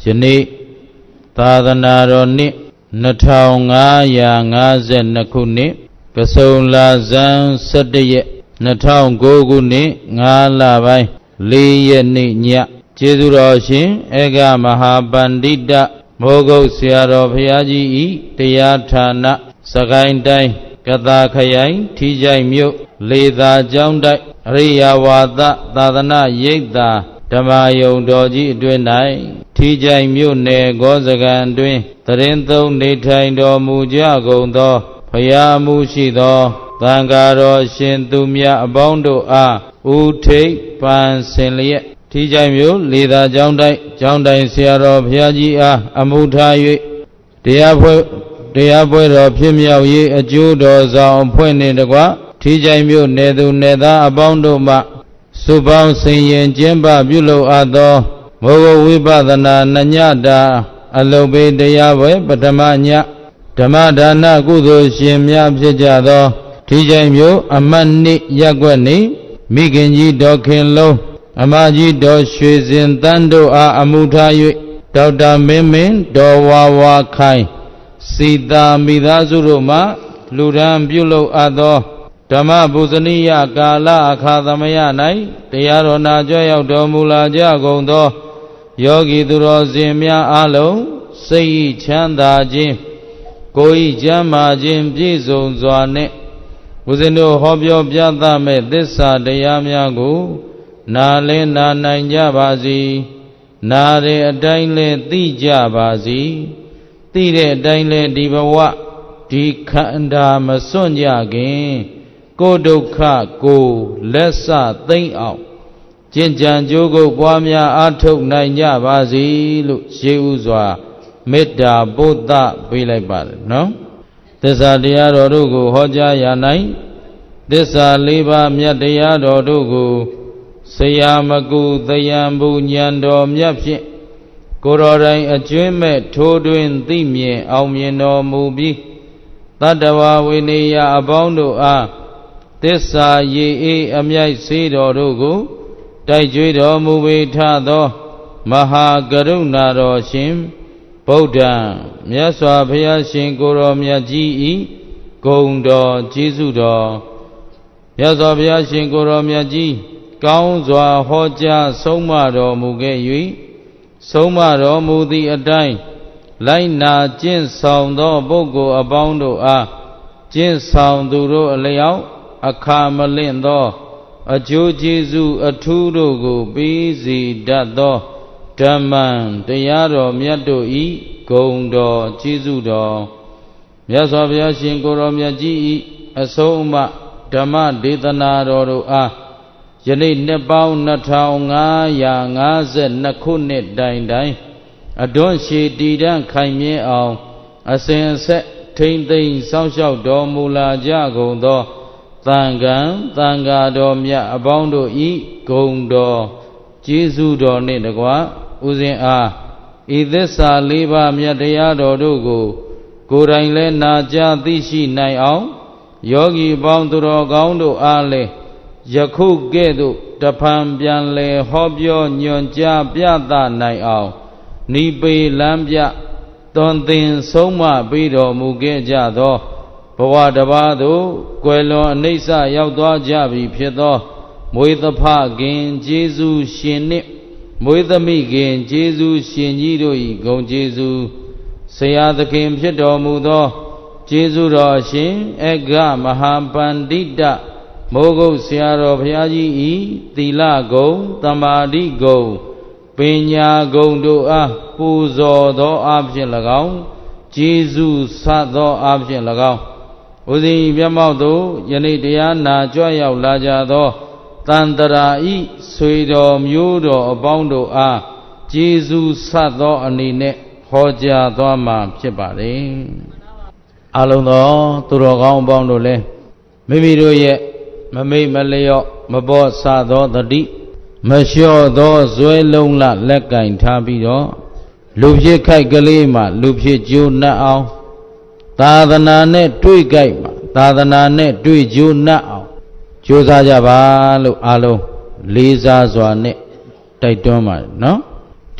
ယနေ့သာသနာတော်နှစ်2552ခုနှစ်ကစုံလဇန်17ရက်2009ခုနှစ်5လပိုင်း4ရက်နေ့ညကျေးဇူးတော်ရှင်ဧကမဟာပန္တိတမိုးကုတ်ဆရာတော်ဘုရားကြီးဤတရားဌာနစကိုင်းတိုင်းကသာခရိုင်ထီးချိုင်မြို့လေသာကျောင်းတိုက်အရိယဝါဒသာသနာရိပ်သာဓမ္မယုံတော်ကြီးအတွင်း၌ထီးချိုင်မြို့နယ်ဂောစကန်အတွင်းသရင်သုံးနေထိုင်တော်မူကြကုန်သောဘုရားမှုရှိသောသံဃာတော်ရှင်သူမြတ်အပေါင်းတို့အားဥထိပ်ပန်ဆင်လျက်ထီးချိုင်မြို့လေသာကျောင်းတိုက်ကျောင်းတိုင်ဆရာတော်ဘုရားကြီးအားအမှုထား၍တရားပွဲတော်ဖြစ်မြောက်ရေးအကျိုးတော်ဆောင်အဖွဲ့နှင့်တကွထီးချိုင်မြို့နယ်သူနယ်သားအပေါင်းတို့မှစုပေါင်းဆင်ရင်ကျင်းပပြုလုပ်အပ်သောမောဂဝိပဿနာနညတာအလုပ်ပေးတရားပွဲပထမညဓမ္မဒါနကုသိုလ်ရှင်များဖြစ်ကြသောထီးချိုင်မြို့အမတ်နှစ်ရပ်ကွက်နေမိခင်ကြီးဒေါ်ခင်လုံးအမကြီးဒေါ်ရွှေစင်တန်းတို့အားအမှုထား၍ဒေါက်တာမင်းဒေါ်ဝါဝါခိုင်စီတာမိသားစုတို့မှလူဒန်းပြုလုပ်အပ်သောဓမ္မပူဇနီယကာလအခါသမယ၌တရားတော်နာကြွရောက်တော်မူလာကြကုန်သောယောဂီသူတော်စင်များအားလုံးစိတ်ဤချမ်းသာခြင်းကိုယ်ဤကျမ်းမာခြင်းပြည့်စုံစွာနှင့်ဦးဇင်းတို့ဟောပြောပြသမဲ့သစ္စာတရားများကိုနာလင်းနာနိုင်ကြပါစေနာတဲ့အတိုင်းလဲသိကြပါစေသိတဲ့အတိုင်းလဲဒီဘဝဒီခန္ဓာမစွန့်ကြခင်ကိုယ်ဒုက္ခကိုလက်စသိမ့်အောင်ကျင့်ကြံကြိုးကုပ်ပွားများအားထုတ်နိုင်ကြပါစေလို့ရှေးဥစွာမေတ္တာပို့သပေးလိုက်ပါတယ်နော်သစ္စာတရားတော်တို့ကိုဟောကြားရနိုင်သစ္စာလေးပါးမြတ်တရားတော်တို့ကိုဆရာမကူသယံဘူဉာဏ်တော်မြတ်ဖြင့်ကိုယ်တော်တိုင်အကျွင်းမဲ့ထိုးတွင်သိမြင်အောင်မြင်တော်မူပြီးတတ္တဝဝိနည်းအပေါင်းတို့အားသစ္စာရေအေးအမြိုက်စေတော်တို့ကိုတိုက်ကြွေးတော်မူပေထသောမဟာကရုဏာတော်ရှင်ဗုဒ္ဓံမြတ်စွာဘုရားရှင်ကိုယ်တော်မြတ်ကြီးဤဂုဏ်တော်ကျေးဇူးတော်မြတ်စွာဘုရားရှင်ကိုယ်တော်မြတ်ကြီးကောင်းစွာဟောကြားဆုံးမတော်မူခဲ့၍ဆုံးမတော်မူသည့်အတိုင်းလိုက်နာကျင့်ဆောင်သောပုဂ္ဂိုလ်အပေါင်းတို့အားကျင့်ဆောင်သူတို့အလျောက်အခါမလင့်သောအကျိုးကျေးဇူးအထူးတို့ကိုပေးစီတတ်သောဓမ္မံတရားတော်မြတ်တို့ဤဂုဏ်တော်ကျေးဇူးတော်မြတ်စွာဘုရားရှင်ကိုယ်တော်မြတ်ကြီးဤအဆုံးအမဓမ္မဒေသနာတော်တို့အားယနေ့နှစ်ပေါင်း2552ခုနှစ်တိုင်တိုင်အတွန်းရှည်တည်တံ့ခိုင်မြဲအောင်အစဉ်အဆက်ထိမ့်သိမ်းစောင့်ရှောက်တော်မူလာကြကုန်သောသံဃာတော်မြတ်အပေါင်းတို့ဤဂုဏ်တော်ကျေးဇူးတော်နှင့်တကွဥစဉ်အားဤသစ္စာလေးပါးမြတ်တရားတော်တို့ကိုကိုယ်တိုင်လည်းနာကြားသိရှိနိုင်အောင်ယောဂီပေါင်းသူတော်ကောင်းတို့အားလည်းယခုကဲ့သို့တဖန်ပြန်လဲဟောပြောညွှန်ကြားပြသနိုင်အောင်နိပေလမ်းပြသွန်သင်ဆုံးမပေးတော်မူခဲ့ကြသောဘဝတစ်ပါးသို့ကွယ်လွန်အနိစ္စရောက်သွားကြပြီဖြစ်သောမွေးသဖခင်ကျေးဇူးရှင်နှင့်မွေးသမိခင်ကျေးဇူးရှင်ကြီးတို့၏ဂုဏ်ကျေးဇူးဆရာသခင်ဖြစ်တော်မူသောကျေးဇူးတော်ရှင်ဧကမဟာပန္တိတမိုးကုတ်ဆရာတော်ဘုရားကြီးဤသီလဂုဏ်သမာဓိဂုဏ်ပညာဂုဏ်တို့အားပူဇော်သောအဖြစ်၎င်းကျေးဇူးဆသောအဖြစ်၎င်းဥစဉ်မျက်မှောက်သို့ယနေ့တရားနာကြွရောက်လာကြသောတန်တရာဤဆွေတော်မျိုးတော်အပေါင်းတို့အားကျေးဇူးဆသောအနေနဲ့ဟောကြားသွားမှာဖြစ်ပါတယ်အလုံးသောသူတော်ကောင်းအပေါင်းတို့လည်းမိမိတို့ရဲ့မမိတ်မလျော့မပေါ်ဆသောတတိမလျှော့သောဇွဲလုံးလလက်ကင်ထားပြီးတော့လူဖြစ်ခိုက်ကလေးမှလူဖြစ်ကျိုးနှက်အောင်သာသနာနဲ့တွေ့ကြိုက်မှသာသနာနဲ့တွေ့ကျိုးနှက်အောင်ကြိုးစားကြပါလို့အားလုံးလေးစားစွာနဲ့တိုက်တွန်းပါတယ်နော်ထ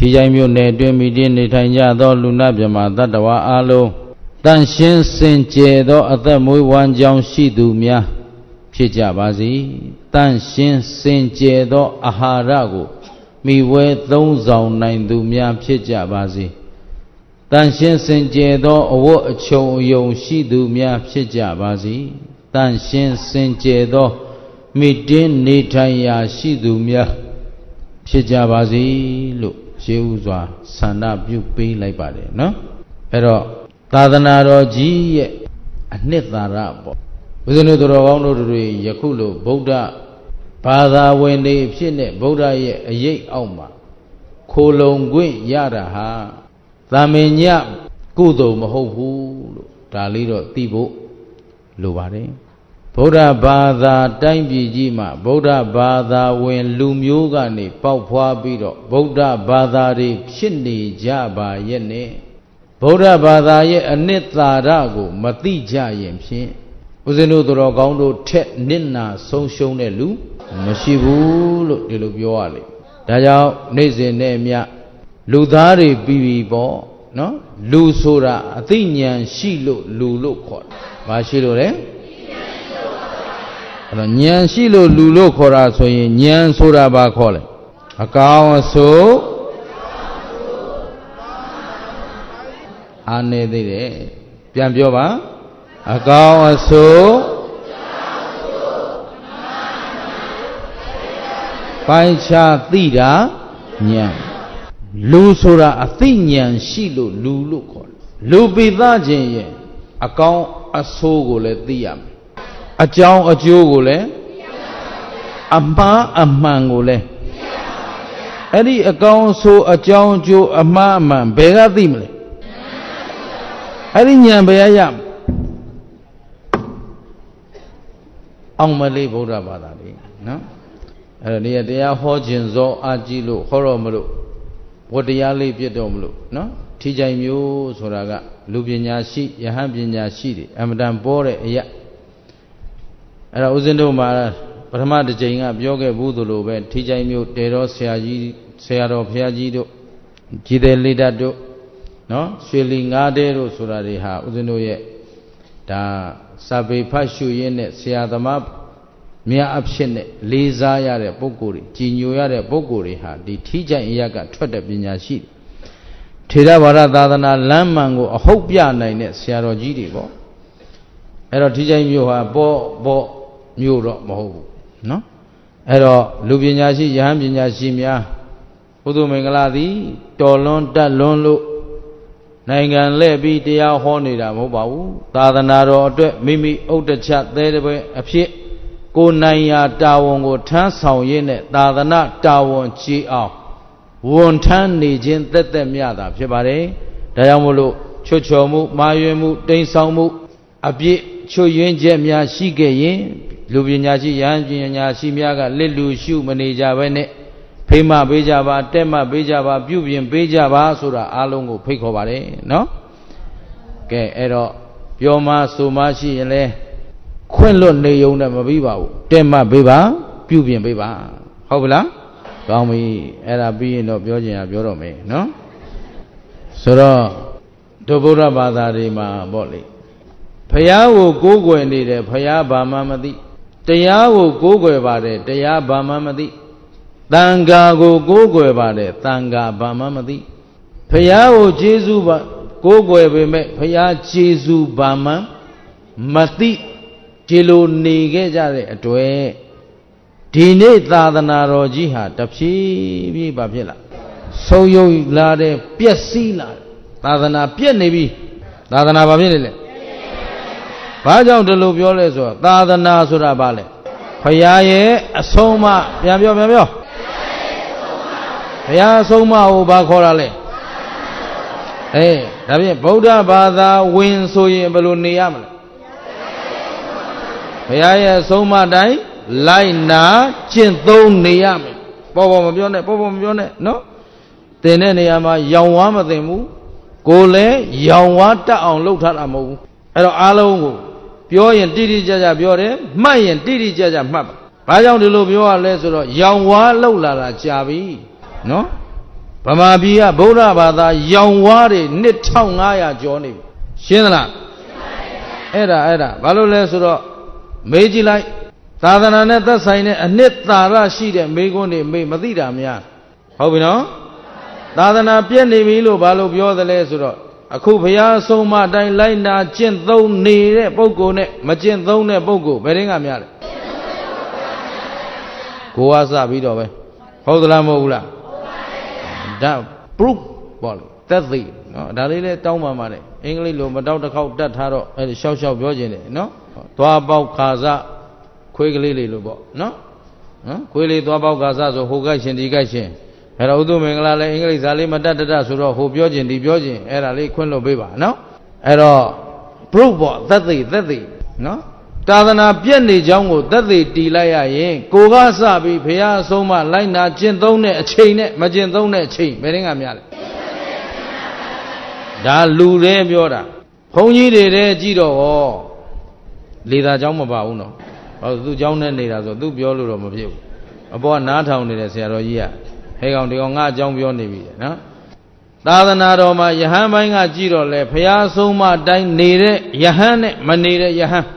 ထိကြိုင်မြို့နယ်အတွင်းမိတည်နေထိုင်ကြသောလူနာမြမတတ္တဝါအလုံးတန်ရှင်းစင်ကြယ်သောအသက်မွေးဝမ်းကြောင်းရှိသူများဖြစ်ကြပါစေတန်ရှင်းစင်ကြယ်သောအာဟာရကိုမိဝဲသုံးဆောင်နိုင်သူများဖြစ်ကြပါစေတန်ရှင်းစင်ကြယ်သောအဝတ်အချုံအယုံရှိသူများဖြစ်ကြပါစေတန်ရှင်းစင်ကြယ်သောမိတင်းနေထိုင်ရာရှိသူများဖြစ်ကြပါစေလို့ရှေးဥစွာဆန္ဒပြုပေးလိုက်ပါတယ်နော်အဲ့တော့သာသနာတော်ကြီးရဲ့အနှစ်သာရပေါ့ဦးဇင်းတို့တော်ကောင်းတို့တွေယခုလိုဗုဒ္ဓဘာသာဝင်တွေဖြစ်နေဗုဒ္ဓရဲ့အရေးအောက်မှာခိုလုံခွင့်ရတာဟာသာမညကုသိုလ်မဟုတ်ဘူးလို့ဒါလေးတော့သိဖို့လိုပါတယ်ဗုဒ္ဓဘာသာတိုင်းပြည်ကြီးမှာဗုဒ္ဓဘာသာဝင်လူမျိုးကနေပေါက်ဖွားပြီးတော့ဗုဒ္ဓဘာသာတွေဖြစ်နေကြပါရဲ့နဲ့ဗုဒ္ဓဘာသာရဲ့အနှစ်သာရကိုမသိကြရင်ဖြင့်ဦးဇင်းတို့တော်ကောင်းတို့ထက်နစ်နာဆုံးရှုံးတဲ့လူမရှိဘူးလို့ဒီလိုပြောရလေဒါကြောင့်နေ့စဉ်နဲ့မြလူသားတွေပြီးပေါ့နော်လူဆိုတာအသိဉာဏ်ရှိလို့လူလို့ခေါ်တယ်ဘာရှိလို့လဲအဲ့တော့ဉာဏ်ရှိလို့လူလို့ခေါ်တာဆိုရင်ဉာဏ်ဆိုတာဘာခေါ်လဲအကောင်းအဆိုးအားနေသေးတယ်ပြန်ပြောပါအကောင်းအဆိုးပိုင်းခြားသိတာဉာဏ်လူဆိုတာအသိဉာဏ်ရှိလို့လူလို့ခေါ်တယ်လူပိသခြင်းရဲ့အကောင်းအဆိုးကိုလည်းသိရမယ်အကြောင်းအကျိုးကိုလည်းအမှားအမှန်ကိုလည်းအဲ့ဒီအကောင်းအဆိုးအကြောင်းအကျိုးအမှားအမှန်ဘယ်ကသိမလဲအဲ့ဒီဉာဏ်ဘယ်ရမလဲအောင်မလေးဗုဒ္ဓဘာသာလေးနော်အဲ့တော့ဒီတရားဟောခြင်းဇောအာကြည့်လို့ဟောတော့မလို့ဝတ္တရားလေးပြတ်တော့မလို့နော်ထိကြိုင်မျိုးဆိုတာကလူပညာရှိယဟန်ပညာရှိတွေအမတန်ပေါ်တဲ့အရာအဲ့တော့ဦးဇင်းတို့မှာပထမတစ်ကြိမ်ကပြောခဲ့ဘူးသလိုပဲထိကြိုင်မျိုးတေတော်ဆရာတော်ဘုရားကြီးတို့ကြည်တယ်လိတ္တတို့နော်ရွှေလီငါးတဲတို့ဆိုတာတွေဟာဦးဇင်းတို့ရဲ့ဒါစာပေဖတ်ရှုရင်းနဲ့ဆရာသမားမြတ်အဖြစ်နဲ့လေးစားရတဲ့ပုဂ္ဂိုလ်တွေကြည်ညိုရတဲ့ပုဂ္ဂိုလ်တွေဟာဒီထိကြိုင်အရာကထွက်တဲ့ပညာရှိထေရဝါဒသာသနာလမ်းမှန်ကိုအဟုတ်ပြနိုင်တဲ့ဆရာတော်ကြီးတွေပေါ့အဲ့တော့ထိကြိုင်မျိုးဟာပေါ့မျိုးတော့မဟုတ်ဘူးနော်အဲ့တော့လူပညာရှိယဟန်ပညာရှိများဘုသူမင်္ဂလာသည်တော်လွန်တက်လွန်လို့နိုင်ငံလဲပြီးတရားဟောနေတာမဟုတ်ပါဘူးသာသနာတော်အတွက်မိမိဥဒ္ဒချသဲတဲ့ဘက်အဖြစ်ကိုနိုင်ရာတာဝန်ကိုထမ်းဆောင်ရင်းနဲ့သာသနာတာဝန်ကြီးအောင်ဝန်ထမ်းနေခြင်းသက်သက်မြတာဖြစ်ပါတယ်ဒါကြောင့်မို့လို့ချွတ်ချော်မှုမာယွင်မှုတိမ်ဆောင်မှုအပြစ်ချွတ်ယွင်းချက်များရှိခဲ့ရင်လူပညာရှိယဟန်ပညာရှိများကလက်လူရှုမနေကြဘဲနဲ့ဖိမပေးကြပါတက်မပေးကြပါပြုပြင်ပေးကြပါဆိုတာအားလုံးကိုဖိတ်ခေါ်ပါတယ်နော်ကဲအဲ့တော့ပြောမှဆိုမှရှိရင်လဲခွင့်လွတ်နေုံနဲ့မပြီးပါဘူးတက်မပေးပါပြုပြင်ပေးပါဟုတ်ပြီလားကောင်းပြီအဲ့ဒါပြီးရင်တော့ပြောချင်တာပြောတော့မယ်နော်ဆိုတော့ဒုဗုဒ္ဓဘာသာတွေမှာပေါ့လေဖယားကိုကိုးကွယ်နေတယ်ဖယားဘာမှမသိတရားကိုကိုးကွယ်ပါတယ်တရားဘာမှမသိသံဃာကိုကိုးကွယ်ပါတယ်သံဃာဘာမှမသိဖယားကိုကျေးဇူးပါကိုးကွယ်ပေမဲ့ဖယားကျေးဇူးဘာမှမသိဒီလိုနေခဲ့ကြတဲ့အတွေ့ဒီနေ့သာသနာတော်ကြီးဟာတဖြည်းဖြည်းဘာဖြစ်လာဆုံးယုတ်လာတဲ့ပျက်စီးလာသာသနာပြက်နေပြီသာသနာဘာဖြစ်နေလဲဘာကြောင့်ဒီလိုပြောလဲဆိုတော့သာသနာဆိုတာဘာလဲဖယားရဲ့အဆုံးအမပြန်ပြောဖယားအဆုံးအမကိုဘာခေါ်တာလဲဒါဖြင့်ဗုဒ္ဓဘာသာဝင်ဆိုရင်ဘယ်လိုနေရမလဲဖယားရဲ့အဆုံးအမတိုင်းလိုက်နာကျင့်သုံးနေရမယ်ပေါ်မပြောနဲ့နော်တင်တဲ့နေရာမှာရောင်ဝါးမတင်ဘူးကိုယ်လည်းရောင်ဝါးတက်အောင်လှုပ်ထားတာမဟုတ်ဘူးအဲ့တော့အားလုံးကိုပြောရင်တိတိကျကျပြောတယ်မှတ်ရင်တိတိကျကျမှတ်ပါဘာကြောင့်ဒီလိုပြောရလဲဆိုတော့ရောင်ဝါးလှုပ်လာတာကြာပြီနော်ဗမာပြည်ကဗုဒ္ဓဘာသာရောင်ဝါးတွေနှစ်1500ကျော်နေပြီရှင်းသလားအဲ့ဒါဘာလို့လဲဆိုတော့မေးကြည့်လိုက်သာသနာနဲ့သက်ဆိုင်တဲ့အနှစ်သာရရှိတဲ့မေးခွန်းတွေမေးမသိတာများဟုတ်ပြီနော်သာသနာပြည့်နေပြီလို့ဘာလို့ပြောသလဲဆိုတော့အခုဘုရားဆုံးမအတိုင်းလိုက်နာကျင့်သုံးနေတဲ့ပုဂ္ဂိုလ်နဲ့မကျင့်သုံးတဲ့ပုဂ္ဂိုလ်ဘယ်ရင်းကများလဲကိုယ်ကစပြီးတော့ပဲဟုတ်သလားမဟုတ်ဘူးလားဒါ proof ပေါ့လေသက်သေနော်ဒါလေးလဲတောင်းပါပါတယ်အင်္ဂလိပ်လိုမတောက်တစ်ခေါက်တတ်ထားတော့အဲ့ဒီရှောက်ပြောခြင်းတယ်နော်သွားပေါက်ခါစခွေးကလေးလေးလို့ပေါ့နော်ခွေးလေးသွားပေါက်ခါစဆိုဟိုကိုက်ရှင်ဒီကိုက်ရှင်အဲ့တော့ဥဒုမင်္ဂလာလည်းအင်္ဂလိပ်စာလေးမတတ်ဆိုတော့ဟိုပြောခြင်းဒီပြောခြင်းအဲ့ဒါလေးခွင့်လို့ပေးပါနော်အဲ့တော့ proof ပေါ့သက်သေနော်သာသနာပြည့်နေကြောင်းကိုသက်သေတီလိုက်ရရင်ကိုကစပြီးဘုရားအဆုံးမလိုက်နာကျင့်သုံးတဲ့အချိန်နဲ့မကျင့်သုံးတဲ့အချိန်ဘယ်ရင်ကများလဲဒါလူတွေပြောတာဘုန်းကြီးတွေတဲ့ကြည့်တော့ဟောလေသာเจ้าမပါဘူးနော်ဟောသူเจ้าနဲ့နေတာဆိုသူပြောလို့တော့မဖြစ်ဘူးအပေါ်ကနားထောင်နေတဲ့ဆရာတော်ကြီးကဟဲကောင်ဒီကောင်ငါအကြောင်းပြောနေပြီနော်သာသနာတော်မှာယဟန်ပိုင်းကကြည့်တော့လေဘုရားဆုံးမတိုင်းနေတဲ့ယဟန်နဲ့မနေတဲ့ယဟန်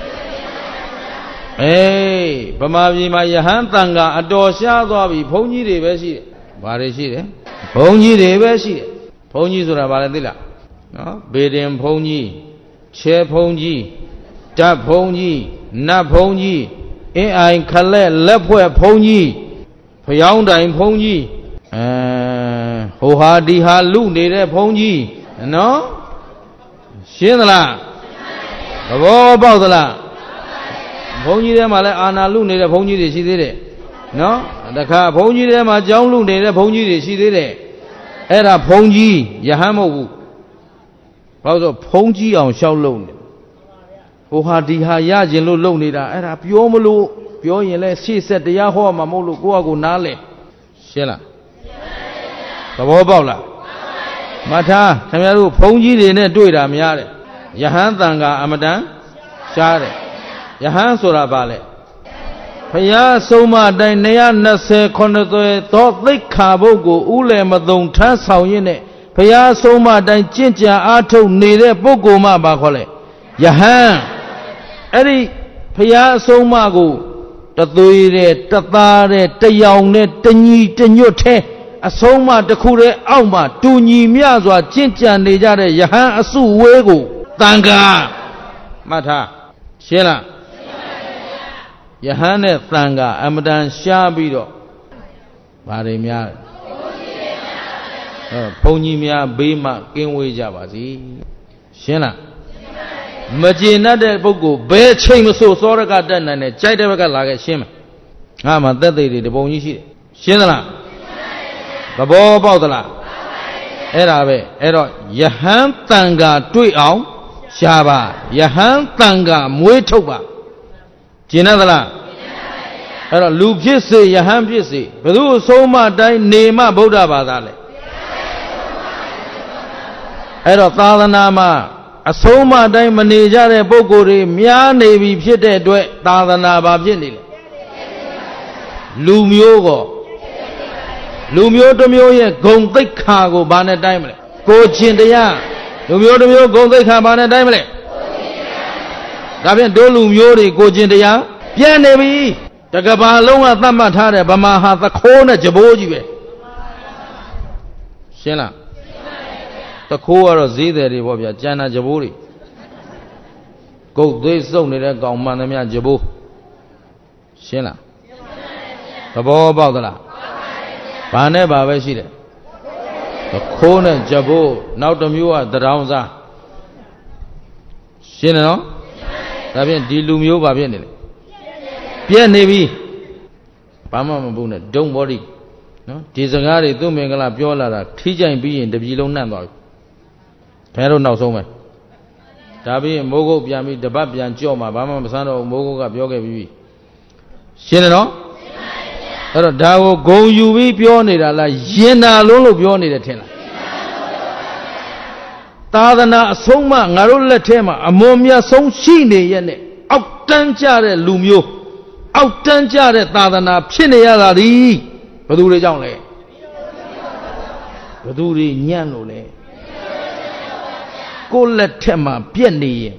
ဗမာပြည်မှာယဟန်တန်ကအတော်ရှားသွားပြီဘုန်းကြီးတွေပဲရှိတယ်ဘာတွေရှိတယ်ဘုန်းကြီးတွေပဲရှိတယ်ဘုန်းကြီးဆိုတာဘာလဲသိလားနော်ဘေဒင်ဘုန်းကြီးချဲဘုန်းကြီးဓာတ်ဘုန်းကြီးနတ်ဘုန်းကြီးအင်းအိုင်ခလက်လက်ဖွဲ့ဘုန်းကြီးဖျောင်းတိုင်ဘုန်းကြီးဟိုဟာဒီဟာလူနေတဲ့ဘုန်းကြီးနော်ရှင်းသလားသဘောပေါက်သလားဘုန်းကြီးထဲမှာလည်းအာနာလူနေတဲ့ဘုန်းကြီးတွေရှိသေးတယ်နော်တခါဘုန်းကြီးထဲမှာကြောင်းလူနေတဲ့ဘုန်းကြီးတွေရှိသေးတယ်အဲ့ဒါဘုန်းကြီးယဟန်မဟုတ်ဘူးဘာလို့ဆိုဘုန်းကြီးအောင်ရှောက်လုံနေဟိုဟာဒီဟာရကျင်လို့လုံနေတာအဲ့ဒါပြောမလို့ပြောရင်လဲရှေ့ဆက်တရားဟောမှာမဟုတ်လို့ကိုယ့်အကူနားလဲရှင်းလားသဘောပေါက်လားမထားခင်ဗျားတို့ဘုန်းကြီးတွေနဲ့တွေ့တာများတယ်ယဟန်တန်ကအမတန်ရှားတယ်ယဟန်ဆိုတာဘာလဲဘုရားဆုံးမအတိုင်း229သွဲသောသိက္ခာပုဒ်ကိုဥလယ်မသုံထမ်းဆောင်ရင်းနဲ့ဘုရားဆုံးမအတိုင်းကျင့်ကြံအားထုတ်နေတဲ့ပုဂ္ဂိုလ်မှဘာခေါ်လဲယဟန်အဲ့ဒီဘုရားဆုံးမကိုတသွေးတဲ့တသားတဲ့တယောင်နဲ့တညီတညွတ်ထဲအဆုံးမတစ်ခုတည်းအောက်မှာတူညီမျှစွာကျင့်ကြံနေကြတဲ့ယဟန်အစုဝေးကိုတန်ခါမှတ်ထားရှင်းလားယဟန်နဲ့တန်ခါအမတန်ရှားပြီးတော့ဘာတွေများဘုန်းကြီးများဘေးမှကင်းဝေးကြပါစေရှင်းလားမကျေနပ်တဲ့ပုဂ္ဂိုလ်ဘယ်ချိန်မဆိုစောရကတက်နိုင်တယ်ကြိုက်တဲ့ဘက်ကလာခဲ့ရှင်းမယ်ငါမှသက်သေတွေတပုံကြီးရှိတယ်ရှင်းသလားသဘောပေါက်သလားအဲ့ဒါပဲအဲ့တော့ယဟန်တန်ခါတွေ့အောင်ရှားပါယဟန်တန်ခါမွေးထုတ်ပါကျင်သလားအဲ့တော့လူဖြစ်စေယဟန်ဖြစ်စေဘယ်သူအဆုံးမတိုင်းနေမှဗုဒ္ဓဘာသာလဲအဲ့တော့သာသနာမှာအဆုံးမတိုင်းမနေကြတဲ့ပုဂ္ဂိုလ်တွေများနေပြီဖြစ်တဲ့အတွက်သာသနာဘာဖြစ်နေလဲလူမျိုးကောလူမျိုးတစ်မျိုးရဲ့ဂုဏ်သိက္ခာကိုဘာနဲ့တိုင်းမလဲကိုချင်းတရားလူမျိုးတစ်မျိုးဂုဏ်သိက္ခာဘာနဲ့တိုင်းမလဲဒါဖြင့်တို့လူမျိုးတွေကိုချင်းတရားပြန့်နေပြီတကဘာလုံးကသတ်မှတ်ထားတဲ့ဗမာဟာသခိုးနဲ့ကြဘိုးကြီးပဲရှင်းလားသခိုးကတော့ဈေးတယ်တွေပေါ့ဗျာကျန်တာကြဘိုးတွေကုတ်သွေးစုပ်နေတဲ့ကောင်မှန်သမျှကြဘိုးရှင်းလားသဘောပေါက်သလားဘာနဲ့ဘာပဲရှိတယ်သခိုးနဲ့ကြဘိုးနောက်တစ်မျိုးကတရောင်စားရှင်းတယ်နော်ဒါဖြင့်ဒီလူမျိုးဘာဖြစ်နေလဲပြည့်နေပြီဘာမှမဘူးနဲ့ဒုံဘောဒီနော်ဒီစကားတွေသူ့မင်္ဂလာပြောလာတာထိကြိုင်ပြီးရင်တပြည်လုံးနှံ့သွားပြီခဲတော့နောက်ဆုံးပဲဒါပြီးရင်မိုးကုတ်ပြန်ပြီးတပတ်ပြန်ကြော့မှာဘာမှမဆန်းတော့မိုးကုတ်ကပြောခဲ့ပြီးရှင်းတယ်နော်အဲ့တော့ဒါကိုဂုံယူပြီးပြောနေတာလားရင်နာလုံးလို့ပြောနေတယ်ထင်လားသာသနာအဆုံးမငါတို့လက်ထဲမှာအမွန်မြတ်ဆုံးရှိနေရဲ့နဲ့အောက်တန်းကြတဲ့လူမျိုးအောက်တန်းကြတဲ့သာသနာဖြစ်နေရတာဒီဘယ်သူတွေကြောင့်လဲ Baduri Nyanole Go let Tema Pieni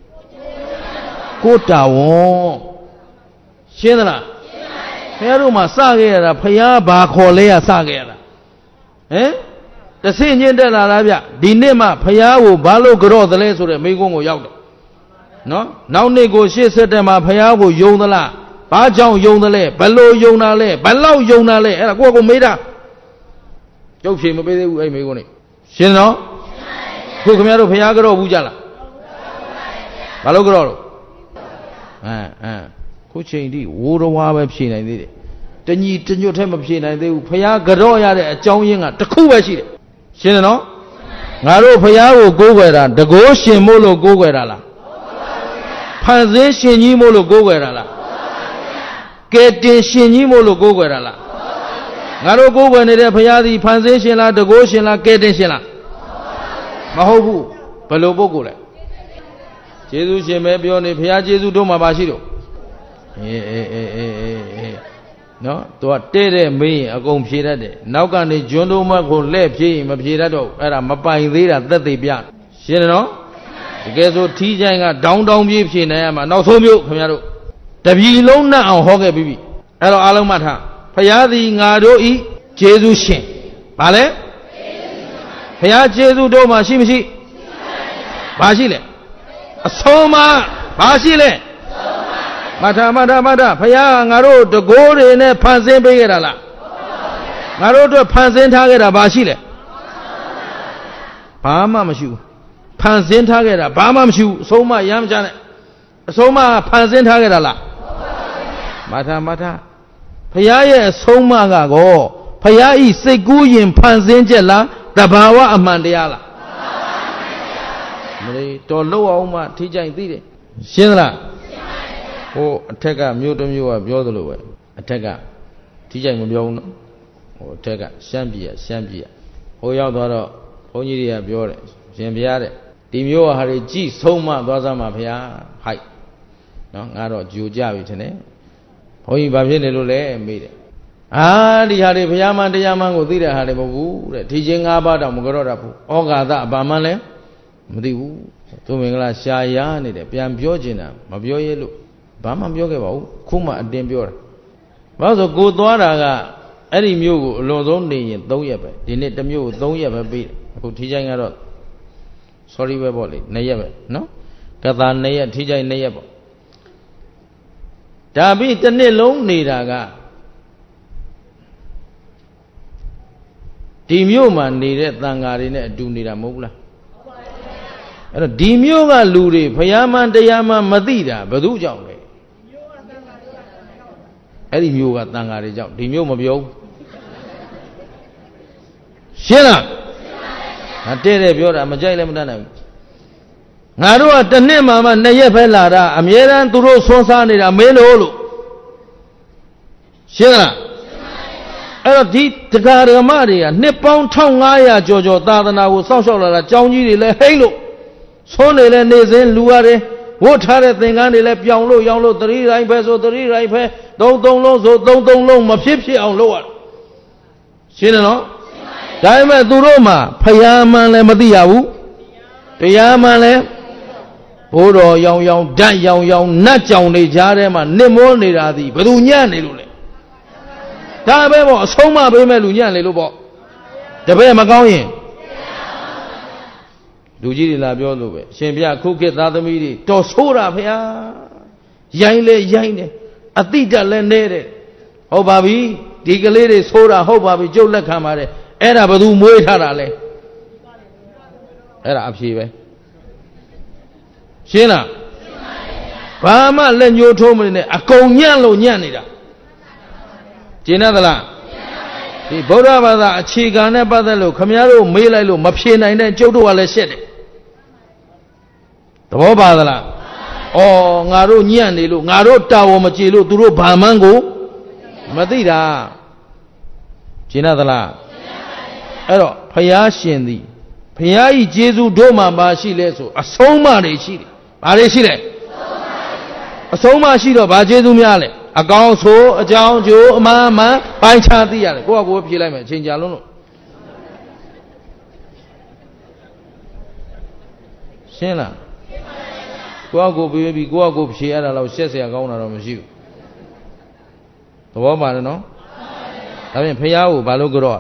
Kota Won Shendra Heruma Sagera Paya Bakolea Sagera The same in the Arabia Dinema Payao Balo Gro the less of the Megongo Yao No now negotiate Setema Payao Yonala Bajao Yonale Balo Yonale Balo Yonale and a Gogo Meda Joe Shim Megoni Shino Kukamero Payagro Bujala Balogro Coaching the water wire machine I did it. Then you turn your time of China, they Payagaroya, Jonga, the Kuwashi. Shino Naro Payago Gogera, the Goshen Molo Gogera. Panze Shinyi Molo Gogera. Get the Shinyi Molo Gogera. Naro Gogo and the Payadi, Panze Shila, the Goshen la get the Shila. Mahobu, Palobogula. Jesus, you may be on a Piajesu Doma Bashido. No, to a tere me a gom shirade. Now can the Jondoma go left him a pirado, and a mapa there that they be on. Shino? The Gezo teaching a down beef in Ama, now so milk, the Vilona and Hogger baby. Hello, Alamata. Payadi Nado e Jesu shin. Vale? Paya Jesu Doma Shimshi Basile. Soma Basile. Mata, Paya Naro, the gold in a Panzen Begala. Naro to Panzen Target Basile. Pama Mashu. Panzen Target, Bama Mashu, Soma Yam Janet. Soma Panzen Targetala. Mata. Paya Soma Gago. Paya is Seguin Panzen Jella, the Bawa Amandiala. Tolo Oma teaching thee. Shinla. Oh, take a mutum you are Biodolo. A tega. Teaching Bion or tega. Shambia. Oh, Yadoro. Oniria Biore. Shambiare. Dimio had a G. Soma Dozama Pia. Hi. No, Naro Juja. Oh, you Babinele made it. Ah, the Hari Payama de Yamango Dida had a Mogu, teaching about a Mogororapu. Oga that Bamale. Mdiu. Tumingla Shaya need a Piam Biogina, Mabioyelu. Bama Biogavo, Kuma and Dembior. Was a good water, any mule, Lodoni, Doyebe, the net the mule, Doyebe beat, who teaching a lot. Sorry, Weboli, Nayebe, no? Katan Naya, Tija Nayebo. Dabi the Nilong Nidaga. Timuman needed Tangarina, do need a mula. Dimyoga Luri, Payaman Dayama Madida, Baduja. Eddie Muga Tangari, Dimyo Mabio. Shilla. I tell you, I'm a jail. Naru at the name of Nayapella, Amiran to Rose Sonsani, a Melo. Shilla. Eddie Tagamaria, Nippon Tongaya, Jojo Tadana, was social at Johnny Le Halo. Sonele Nezen Luare, what had a thing and left Yanglo, 3 ripe, so 3 ripe, don't long, Mapsi on lower. Shino? Daima Duroma, Payama le Madiawu, Payama le Poro Yang, Dan Yang, Nat Yang, Jarema, Nemo Niradi, Badunya Nilule. Tabemo, Soma Bemelunya Lilubo. The Bemagoin. Duji la Biolo, Shambia Cookie, Radamidi, Tosura Pia, Yaine, Atita Lendere, Hobabi, Digalere, Sora, Hobabi, Jola Camare, Era Badu Muetarale. Era Abshive. Shina Bama Len Yo Tomine, a Conyalo Yanida. Jinadala. The Bodavada, Chigana Badalo, Camaro, Melalo, Mapshina, and Jodo Aleshed. The Bobadala. Oh, Naro Nianilu, Narota, Machilu, Duro Bamango, Madida. Jinadala. Ero, Payashin, Payai Jesu Doma Bashi Leso, a Soma Reshiri, Areshire. A Soma Shido, Bajedu Miale. A gong so, a John Joe, Mamma, by Chantia, go up Chilame, change Alono. ရှင်းလားကိုယ့်ကိုပြေးပြီးကိုယ့်ကိုဖြေရတာတော့ရှက်เสียကောင်းတာတော့မရှိဘူးသဘောပါတယ်နော်ဒါဖြင့်ဖယားကိုဘာလို့ကြော့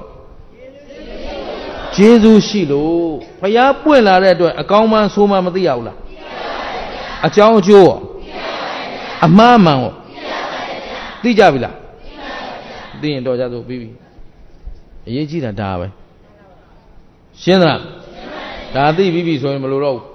ကျေးဇူးရှိလို့ဖယားပွင့်လာတဲ့အတွက်အကောင်းမှဆိုးမှမသိရဘူးလားအကြောင်းအကျိုးရောအမှားမှန်ရောသိကြပြီလားသိရင်တော့ကြသို့ပြီးပြီအရေးကြီးတာဒါပဲရှင်းသလားဒါသိပြီးပြီဆိုရင်မလိုတော့ဘူး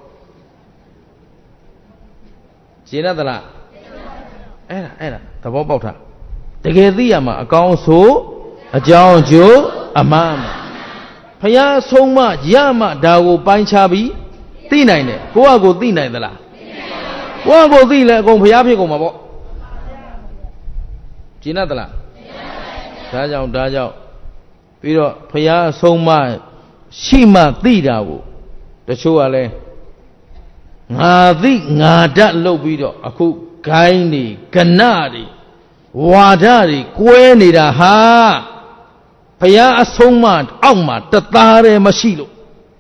ရှင်းသလားအဲ့ဒါသဘောပေါက်တာတကယ်သိရမှာအကောင်းဆိုးအကြောင်းအကျိုးအမှားမှန်ဖယားဆုံးမရမှဒါကိုပိုင်းခြားပြီးသိနိုင်တယ်ကိုယ့်အကိုသိနိုင်သလားကိုယ့်အကိုသိလဲအကုန်ဖယားဖြစ်ကုန်မှာပေါ့ကျင်သလားဒါကြောင့်ပြီးတော့ဖယားဆုံးမရှိမှသိတာကိုတချို့ကလည်းငါသိငါတတ်လုပ်ပြီးတော့အခုဂိုင်းနေကဏတွေဝါဒတွေကွဲနေတာဟာဘုရားအဆုံးမအောက်မှာတသားတည်းမရှိလို့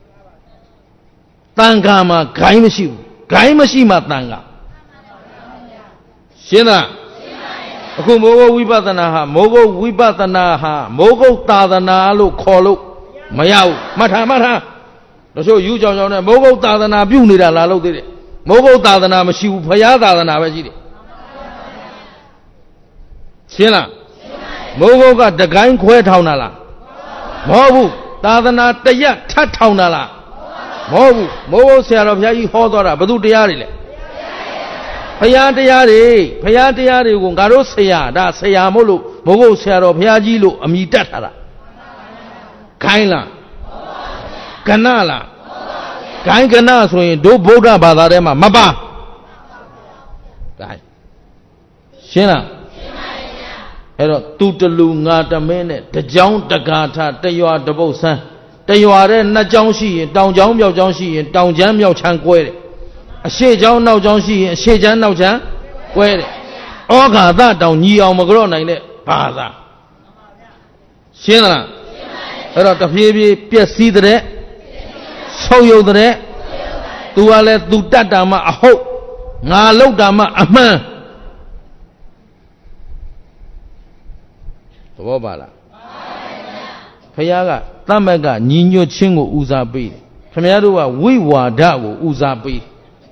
တန်ခါမှာဂိုင်းမရှိဘူးဂိုင်းမရှိမှတန်ခါရှင်းလားအခုမိုးကုတ်ဝိပဿနာဟာမိုးကုတ်ဝိပဿနာဟာမိုးကုတ်သာသနာလို့ခေါ်လို့မရဘူးမှတ်ထားတို့ဆိုယူကြောင်နဲ့မိုးကုတ်သာသနာပြုနေတာလားလို့သိတယ်မိုးကုတ်သာသနာမရှိဘူးဘုရားသာသနာပဲရှိတယ်ရှင်းလားမိုးကုတ်ကတကိုင်းခွဲထောင်တာလားမဟုတ်ဘူးသာသနာတရက်ထပ်ထောင်တာလားမဟုတ်ဘူးမိုးကုတ်ဆရာတော်ဘုရားကြီးဟောတော်တာဘု து တရားတွေလေဘုရားတရားတွေကိုငါတို့ဆရာဒါဆရာမို့လို့မိုးကုတ်ဆရာတော်ဘုရားကြီးလို့အမိတက်ထားတာခိုင်းလားကဏလားခိုင်းကဏဆိုရင်တို့ဗုဒ္ဓဘာသာထဲမှာမပါခိုင်းရှင်းလားအဲ့တော့သူတလူငါတမင်းနဲ့တကြောင်တကာထတရွာတပုတ်ဆန်းတရွာတဲ့နှစ်ကြောင်းရှိရင်တောင်ကြောင်းမြောက်ကြောင်းရှိရင်တောင်ချမ်းမြောက်ချမ်းကွဲတယ်အရှေ့ကြောင်းနောက်ကြောင်းရှိရင်အရှေ့ချမ်းနောက်ချမ်းကွဲတယ်ဩဃာသတောင်ညီအောင်မကြော့နိုင်တဲ့ဘာသာရှင်းလားအဲ့တော့တဖြည်းဖြည်းပျက်စီးတဲ့ဆုပ်ယုပ်တဲ့သူကလည်းသူတတ်တာမှအဟုတ်ငါလောက်တာမှအမှန်သဘောပါလားဖခင်ကတမ္မကညီညွတ်ခြင်းကိုဦးစားပေးတယ်ခင်ဗျားတို့ကဝိဝါဒကိုဦးစားပေး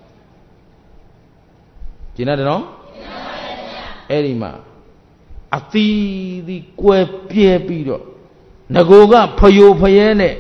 ကျင်တယ်နော်အဲ့ဒီမှာအသီးသီးကွဲပြဲပြီးတော့ငကိုကဖယိုဖယဲနဲ့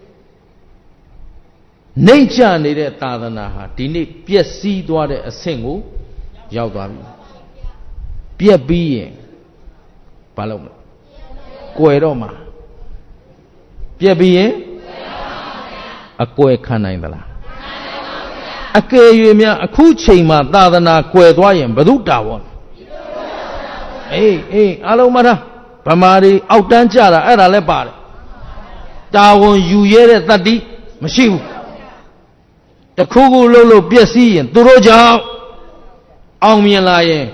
နှိမ့်ချနေတဲ့သာသနာဟာဒီနေ့ပျက်စီးသွားတဲ့အဆင့်ကိုရောက်သွားပြီပြက်ပြီးရင်ဘာလုပ်မလဲကွယ်တော့မှာပြက်ပြီးရင်အကွယ်ခံနိုင်သလားအကယ်၍များအခုချိန်မှာသာသနာကွယ်သွားရင်ဘယ်သူတာဝန်အေးအားလုံးမထားဗမာတွေအောက်တန်းကြတာအဲ့ဒါလည်းပါတယ်တာဝန်ယူရဲတဲ့တတ္တိမရှိဘူးတခုခုလို့ပြည့်စည်ရင်သူတို့ကြောင့်အောင်မြင်လာရင်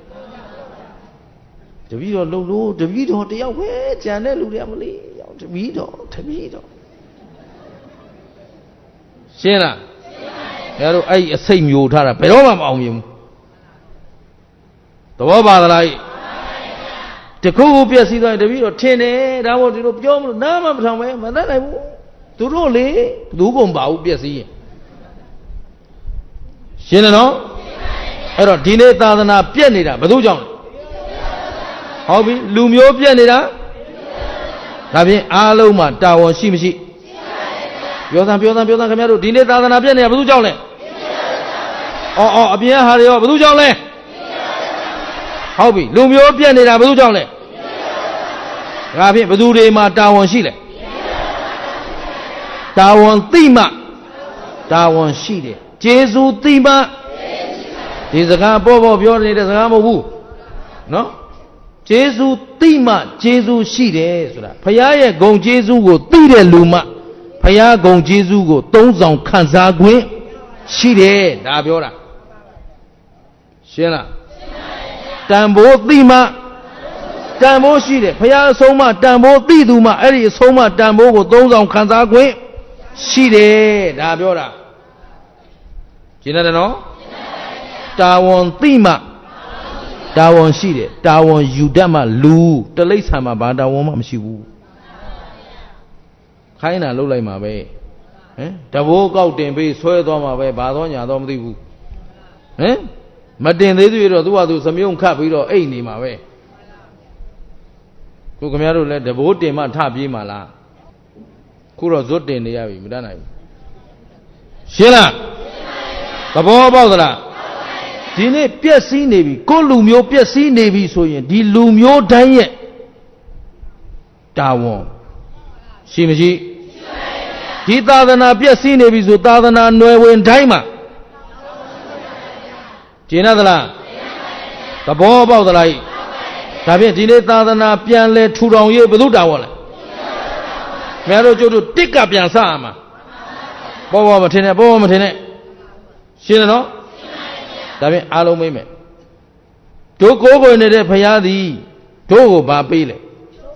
တပည့်တော်လှုပ်လို့တပည့်တော်တယောက်ပဲကြံတဲ့လူတွေကမလေးရောက်တပည့်တော်ရှင်းလားငါတို့အဲ့အစိတ်မျိုးထားတာဘယ်တော့မှမအောင်မြင်ဘူးသဘောပါသလားတခုခုပြည့်စည်သွားရင်တပည့်တော်ထင်တယ်ဒါမို့ဒီလိုပြောမလို့နားမထောင်ပဲမတတ်နိုင်ဘူးသူတို့လေသူကုန်ပါဘူးပြည့်စည်ရင်ရှင်းတယ်နော်အဲ့တော့ဒီနေ့သာသနာပြည့်နေတာဘယ်သူကြောင့်လဲဟုတ်ပြီလူမျိုးပြည့်နေတာဒါဖြင့်အားလုံးမှာတာဝန်ရှိမရှိပြောသံခင်ဗျားတို့ဒီနေ့သာသနာပြည့်နေတာဘယ်သူကြောင့်လဲအော်အပြင်ဟာတွေရောဘယ်သူကြောင့်လဲဟုတ်ပြီလူမျိုးပြည့်နေတာဘယ်သူကြောင့်လဲဒါဖြင့်ဘယ်သူတွေမှာတာဝန်ရှိလဲတာဝန်သိမှတာဝန်ရှိတယ်ကျေးဇူးသိမှဒီစကားပေါ်ပြောနေတဲ့စကားမဟုတ်ဘူးနော်ကျေးဇူးသိမှကျေးဇူးရှိတယ်ဆိုတာဘုရားရဲ့ဂုဏ်ကျေးဇူးကိုသိတဲ့လူမှဘုရားဂုဏ်ကျေးဇူးကိုသုံးဆောင်ခံစားခွင့်ရှိတယ်ဒါပြောတာရှင်းလားတန်ဖိုးသိမှတန်ဖိုးရှိတယ်ဘုရားအဆုံးမတန်ဖိုးသိသူမှအဲ့ဒီအဆုံးမတန်ဖိုးကိုသုံးဆောင်ခံစားခွင့်ရှိတယ်ဒါပြောတာရှင်းတယ်နော်တာဝန်သိမှတာဝန်ရှိတယ်တာဝန်ယူတတ်မှလူတလိษံမှာဘာတာဝန်မှမရှိဘူးခိုင်းတာလုပ်လိုက်မှာပဲဟမ်တဘိုးကောက်တင်ပြီးဆွဲသွားမှာပဲဘာတော့ညာတော့မသိဘူးဟမ်မတင်သေးသေးတော့သူ့ဟာသူစမြုံခတ်ပြီးတော့အိတ်နေမှာပဲခုခင်ဗျားတို့လည်းတဘိုးတင်မှထပြေးမှာလားခုတော့ဇွတ်တင်နေရပြီမတတ်နိုင်ဘူးရှင်းလားသဘောပေါက်သလားဒီနေ့ပြက်စီးနေပြီကိုလူမျိုးပြက်စီးနေပြီဆိုရင်ဒီလူမျိုးတိုင်းရဲ့တာဝန်ရှိမရှိဒီသာသနာပြက်စီးနေပြီဆိုသာသနာຫນွယ်ဝင်တိုင်းမှာကျင်းရသလားသဘောပေါက်သလားဒါဖြင့်ဒီနေ့သာသနာပြန်လဲထူထောင်ရေးဘယ်သူတာဝန်လဲခင်ဗျားတို့ကျုပ်တို့တစ်ကပြန်စရမှာပေါ်မထင်နဲ့ပေါ်မထင်နဲ့ရှင်းတယ်နော်ဒါဖြင့်အားလုံးမိမ့်မယ်တို့ကိုးကွယ်နေတဲ့ဘုရားသည်တို့ကိုဘာပေးလဲ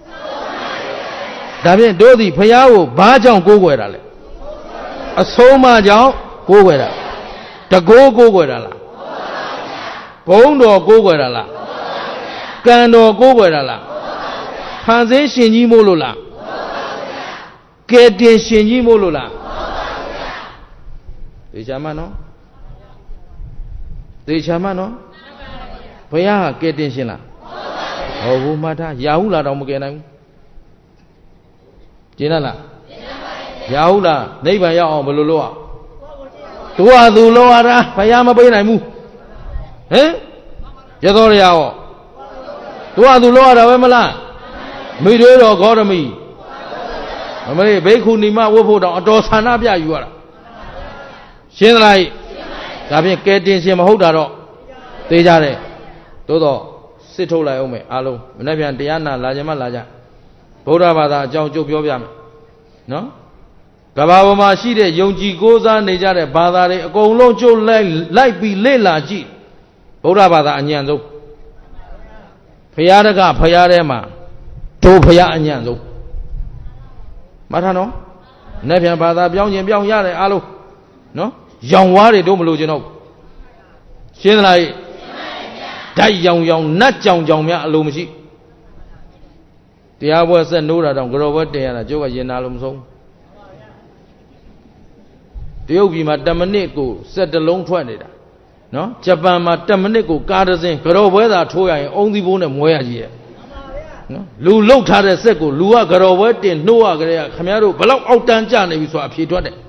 ဒါဖြင့်တို့သည်ဘုရားကိုဘာကြောင့်ကိုးကွယ်တာလဲအဆုံးအမကြောင့်ကိုးကွယ်တာတကိုးကိုးကွယ်တာလားဘုံတော်ကိုးကွယ်တာလားကံတော်ကိုးကွယ်တာလားဖန်ဆင်းရှင်ကြီးမို့လို့လားကဲတင်ရှင်ကြီးမို့လို့လားသေချာမနော်သေချာမနော်ဘုရားကဲတင်ရှင်လားဟုတ်ဘူးမှတ်ထားရာဟုလာတော့မကဲနိုင်ဘူးကျင်းလားရာဟုလာနိဗ္ဗာန်ရောက်အောင်ဘယ်လိုလုပ်အောင်သူဟာသူလုပ်ရတာဘုရားမပေးနိုင်ဘူးဟင်ရသောရရောသူဟာသူလုပ်ရတာပဲမလားမိတွေတော်ဂေါရမီမမေဘိက္ခုနီမဝတ်ဖို့တောင်အတော်ဆန္ဒပြယူရတာရှင်းသလားဒါဖြင့်ကဲတင်ရှင်မဟုတ်တာတော့သိကြတယ်သို့တော့စစ်ထုတ်လိုက်အောင်မယ်အားလုံးမနေ့ပြန်တရားနာလာကြမလာကြဗုဒ္ဓဘာသာအကြောင်းကြုတ်ပြောပြမယ်နော်ကဘာပေါ်မှာရှိတဲ့ယုံကြည်ကိုးစားနေကြတဲ့ဘာသာတွေအကုန်လုံးကျုပ်လိုက်ပြီးလေ့လာကြည့်ဗုဒ္ဓဘာသာအညံ့ဆုံးဖရာတကဖရာထဲမှာတို့ဖရာအညံ့ဆုံးမှတ်ထားနော်မနေ့ပြန်ဘာသာပြောင်းခြင်းပြောင်းရတယ်အားလုံးနော်ရောင်ဝါးတွေတို့မလို့ခြင်းတော့ရှင်းသလားဓာတ်ရောင်နတ်ကြောင်များအလိုမရှိတရားပွဲဆက်နိုးတာတောင်ကြော်ပွဲတင်ရတာကျုပ်ကရင်နာလို့မဆုံးတရုတ်ပြည်မှာ10မိနစ်ကိုဆက်တလုံးထွက်နေတာနော်ဂျပန်မှာ10မိနစ်ကိုကားတစ်စင်းကြော်ပွဲသာထိုးရရင်အုံသီးဘိုးနဲ့မွဲရကြီးရဲ့နော်လူလှုပ်ထားတဲ့စက်ကိုလူကကြော်ပွဲတင်နှိုးရကြတဲ့ခမရတို့ဘလောက်အောက်တန်းကျနေပြီဆိုတာအဖြေထွက်တယ်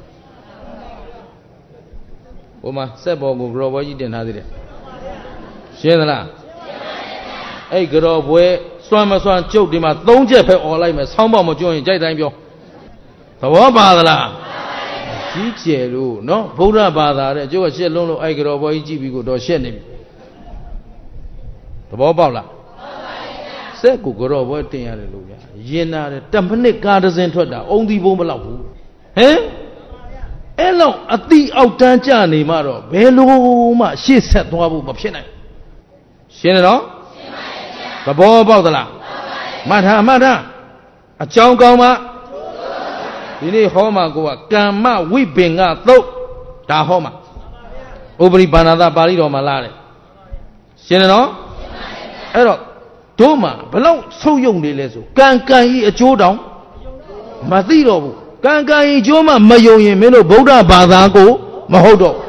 ဟိုမှာစက်ပေါ်ကိုကြော်ပွဲကြီးတင်ထားသေးတယ်ရှင်းသလားအဲ့ကြော်ပွဲစွမ်းမစွမ်းကျုပ်ဒီမှာ3ချက်ပဲអော်လိုက်မယ်ဆောင်းပေါက်မကျွရင်ကြိုက်တိုင်းပြောသဘောပါသလားကြီးကျယ်လို့နော်ဗုဒ္ဓဘာသာတဲ့ကျုပ်ကရှက်လုံးလို့အဲ့ကြော်ပွဲကြီးကြည့်ပြီးကိုတော့ရှက်နေပြီသဘောပေါက်လားစက်ကိုကြော်ပွဲတင်ရတယ်လို့ဗျာရင်နာတယ်10မိနစ်ကားတစ်စင်းထွက်တာအုံသီးဘုံမလောက်ဘူးဟမ်အဲ့လောက်အတိအောက်တန်းကြနေမှတော့ဘယ်လိုမှရှေ့ဆက်သွားဖို့မဖြစ်နိုင်ရှင်းတယ်နော်သဘောပေါက်သလားမှတ်ထားအကြောင်းကောင်းမှဒီနေ့ဟောမှာကိုကကမ္မဝိပင်ကသုတ်ဒါဟောမှာဥပရိပါဏာသပါဠိတော်မှာလာတယ်ရှင်းတယ်နော်အဲ့တော့တို့မှာဘလောက်ဆုပ်ယုံနေလဲဆိုကံဤအကျိုးတောင်မသိတော့ဘူးကံဤအကျိုးမှမယုံရင်မင်းတို့ဗုဒ္ဓဘာသာကိုမဟုတ်တော့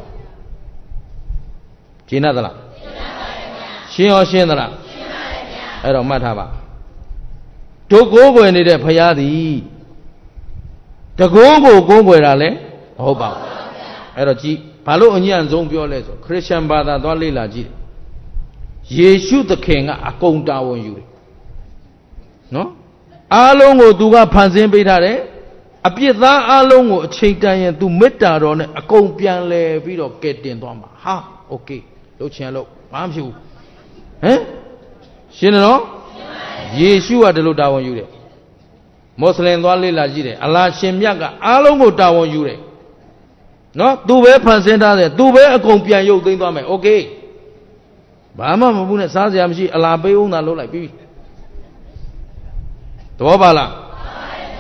ရှင်းသလားရှင်းရောရှင်းသလားအဲ့တော့မှတ်ထားပါတို့ကိုးကွယ်နေတဲ့ဘုရားသည်တကိုးကိုကိုးကွယ်တာလဲမဟုတ်ပါဘူးအဲ့တော့ကြည့်ဘာလို့အညံ့ဆုံးပြောလဲဆိုခရစ်ယာန်ဘာသာသွားလေ့လာကြည့်ယေရှုသခင်ကအကုန်တာဝန်ယူတယ်နော်အားလုံးကိုသူကဖန်ဆင်းပေးထားတယ်အပြစ်သားအားလုံးကိုအချိန်တန်ရင်သူမေတ္တာတော်နဲ့အကုန်ပြန်လဲပြီးတော့ကဲတင်သွားမှာဟာโอเคလှုပ်ချင်လို့ဘာမှမဖြစ်ဘူးဟမ်ရှင်းတယ်နော်ယေရှုကဒီလိုတာဝန်ယူတယ်မွတ်စလင်သွားလေ့လာကြည့်တယ်အလာရှင်မြတ်ကအားလုံးကိုတာဝန်ယူတယ်နော်သူပဲဖန်ဆင်းထားတယ်သူပဲအကုန်ပြန်ရုပ်သိမ်းသွားမယ်โอเคဘာမှမဘူးနဲ့စားစရာမရှိအလာပေးဦးသာလုပ်လိုက်ပြီးသဘောပါလား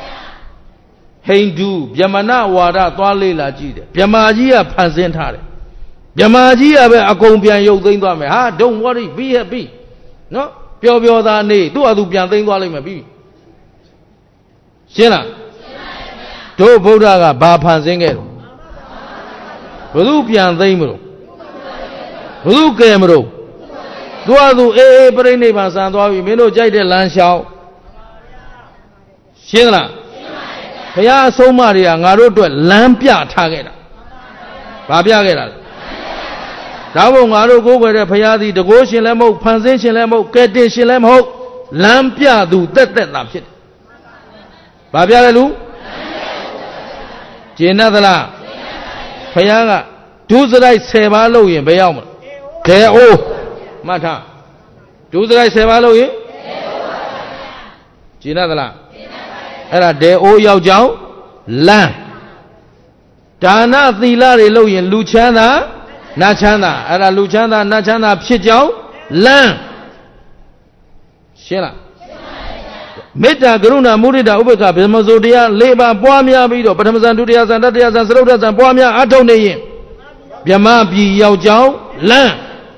ဟိန္ဒူဗျမနဝါဒသွားလေ့လာကြည့်တယ်ဗျမာကြီးကဖန်ဆင်းထားတယ်မြမကြီးကပဲအကုန်ပြန်ရုပ်သိမ်းသွားမယ်ဟာ don't worry be happy နော်ပျော်ပျော်သာနေသူ့အတူပြန်သိမ်းသွားလိမ့်မယ်ပြီးရှင်းလားတို့ဗုဒ္ဓကဘာဖန်ဆင်းခဲ့တော့ဘယ်သူပြန်သိမ်းမလို့ဘယ်သူကယ်မလို့သူကသူအေးပြိဋိဘံဆံသွားပြီမင်းတို့ကြိုက်တဲ့လမ်းလျှောက်ရှင်းလားဘုရားအဆုံးအမတွေကငါတို့အတွက်လမ်းပြထားခဲ့တာဘာပြခဲ့တာလဲဒါဘုံငါတို့ကိုးကွယ်တဲ့ဘုရားသည်တကိုးရှင်လည်းမဟုတ်ဖန်ဆင်းရှင်လည်းမဟုတ်ကယ်တင်ရှင်လည်းမဟုတ်လမ်းပြသူတက်တက်တာဖြစ်တယ်ဘာပြလဲလူကျင့်သလားဘုရားကဒုစရိုက်10ပါးလုပ်ရင်ဘယ်ရောက်မလဲဒေအိုးမှတ်ထားဒုစရိုက်10ပါးလုပ်ရင်ကျင့်သလားအဲ့ဒါဒေအိုးရောက်ကြောင်းလမ်းဒါနသီလတွေလုပ်ရင်လူချမ်းသာနတ်ချမ်းသာအဲ့ဒါလူချမ်းသာနတ်ချမ်းသာဖြစ်ကြောင်းလမ်းရှင်းလားမေတ္တာကရုဏာမုဒိတာဥပေက္ခဗြဟ္မစိုးတရား၄ပါးပွားများပြီးတော့ပထမဇန်ဒုတိယဇန်တတိယဇန်သရုပ်ဇန်ပွားများအထုတ်နေရင်မြမပြည်ရောက်ကြောင်းလမ်း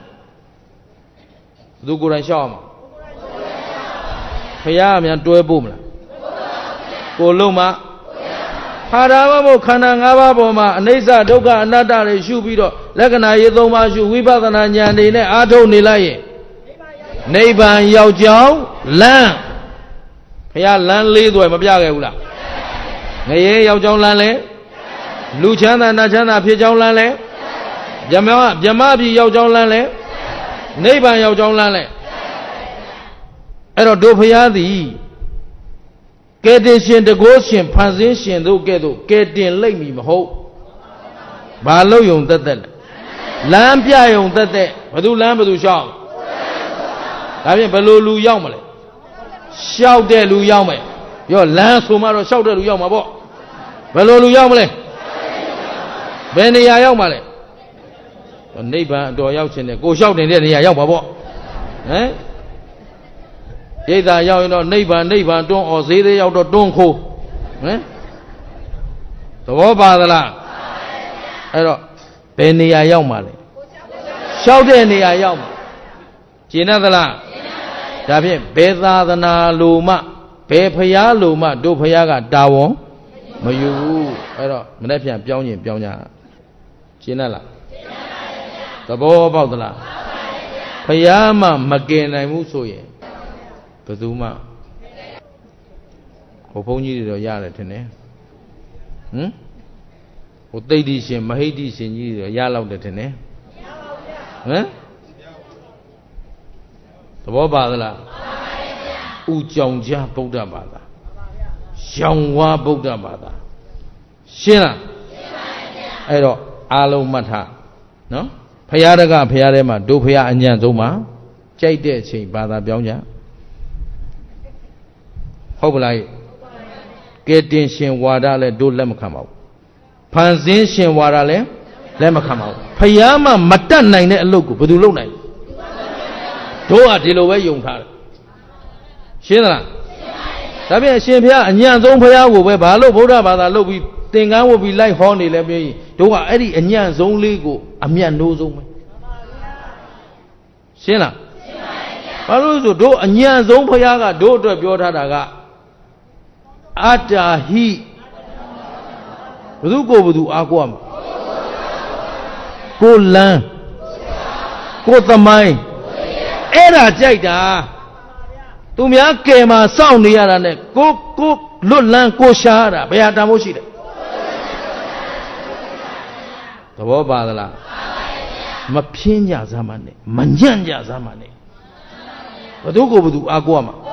သူကိုယ်တိုင်ရှောက်အောင်ဘုရားအမြန်တွဲပို့မလားကိုလုံးမဟာရမဘုခန္ဓာ၅ပါးပေါ်မှာအနိစ္စဒုက္ခအနတ္တတွေရှုပြီးတော့လက္ခဏာရေး၃ပါးရှုဝိပဿနာဉာဏ်တွေနဲ့အားထုတ်နေလိုက်ရင်နိဗ္ဗာန်ရောက်ကြောင်းလမ်းဘုရားလမ်း၄သွယ်မပြခဲ့ဘူးလားငရဲရောက်ကြောင်းလမ်းလဲလူချမ်းသာနတ်ချမ်းသာဖြစ်ကြောင်းလမ်းလဲမြမပြည်ရောက်ကြောင်းလမ်းလဲနိဗ္ဗာန်ရောက်ကြောင်းလမ်းလဲအဲ့တော့တို့ဘုရားသည်ကဲတင်ရှင်တကိုးရှင်ဖန်ဆင်းရှင်တို့ကဲ့သို့ကဲတင်လိုက်မည်မဟုတ်ဘာလို့ယုံသက်သက်လမ်းပြယုံသက်သက်ဘသူလမ်းဘသူရှောက်ဒါဖြင့်ဘယ်လိုလူရောက်မလဲရှောက်တဲ့လူရောက်မယ်ပြောလမ်းဆိုမှတော့ရှောက်တဲ့လူရောက်မှာပေါ့ဘယ်လိုလူရောက်မလဲဘယ်နေရာရောက်မှာလဲနိဗ္ဗာန်အတော်ရောက်ခြင်းနဲ့ကိုရှောက်တင်တဲ့နေရာရောက်ပါပေါ့ဟမ်ရိတ်သာရောက်ရင်တော့နိဗ္ဗာန်တွန်းအော်ဈေးသေးရောက်တော့တွန်းခိုးဟမ်သဘောပါသလားအဲ့တော့ဘယ်နေရာရောက်မှာလဲရှောက်တဲ့နေရာရောက်မှာကျင်သလားဒါဖြင့်ဘယ်သာသနာလိုမှဘယ်ဖျားလိုမှတို့ဖျားကတာဝန်မယူဘူးအဲ့တော့မနေ့ပြန်ပြောင်းရင်ပြောင်းကြကျင်လားသဘောပေါက်သလားဖျားမှမကင်နိုင်ဘူးဆိုရင်ဘယ်သူမှဟိုဘုန်းကြီးတွေတော့ရတယ်ထင်တယ်ဟိုသိဋ္ဌိရှင်မဟိဋ္ဌိရှင်ကြီးတွေတော့ရလောက်တယ်ထင်တယ်ဟမ်သဘောပါသလားဥကြောင်ကြားဗုဒ္ဓဘာသာရောင်ဝါဗုဒ္ဓဘာသာရှင်းလားအဲ့တော့အားလုံးမှတ်ထားနော်ဖရာတကဖရာထဲမှာတို့ဖရာအညံ့ဆုံးမှာကြိုက်တဲ့အချိန်ဘာသာပြောင်းကြဟုတ်ပလားကဲတင်ရှင်ဝါဒလည်းတို့လက်မခံပါဘူးဖန်ဆင်းရှင်ဝါဒလည်းလက်မခံပါဘူးဖရာမှမတတ်နိုင်တဲ့အလုပ်ကိုဘယ်သူလုပ်နိုင်တို့ကဒီလိုပဲယုံထားတယ်ရှင်းသလားဒါဖြင့်အရှင်ဘုရားအညံ့ဆုံးဘုရားကိုပဲဘာလို့ဗုဒ္ဓဘာသာလုပ်ပြီးသင်္ကန်းဝတ်ပြီးလိုက်ဟောနေလဲပြောရင်တို့ကအဲ့ဒီအညံ့ဆုံးလေးကိုအမြတ်နိုးဆုံးပဲရှင်းလားဘာလို့ဆိုတို့အညံ့ဆုံးဘုရားကတို့အတွက်ပြောထားတာကအတ္တာဟိဘယ်သူကိုဘယ်သူအားကိုးရမှာကိုလန်းကိုသမိုင်းအဲ့ဒါကြိုက်တာသူများကယ်မှာစောင့်နေရတာနဲ့ကိုလွတ်လန်းကိုရှာရတာဘယ်ဟာတန်ဖို့ရှိတယ်သဘောပါသလားမဖြင်းကြစမ်းမနဲ့မညံ့ကြစမ်းမနဲ့ဘသူကိုဘသူအားကိုးရမှာ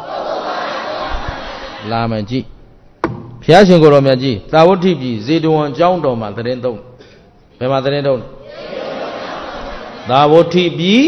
လာမယ်ကြည့်ဘုရားရှင်ကိုယ်တော်မြတ်ကြီးသာဝတိပြည်ဇေတဝန်ကျောင်းတော်မှာသတင်းသုံးဘယ်မှာသတင်းသုံးသာဝတိပြည်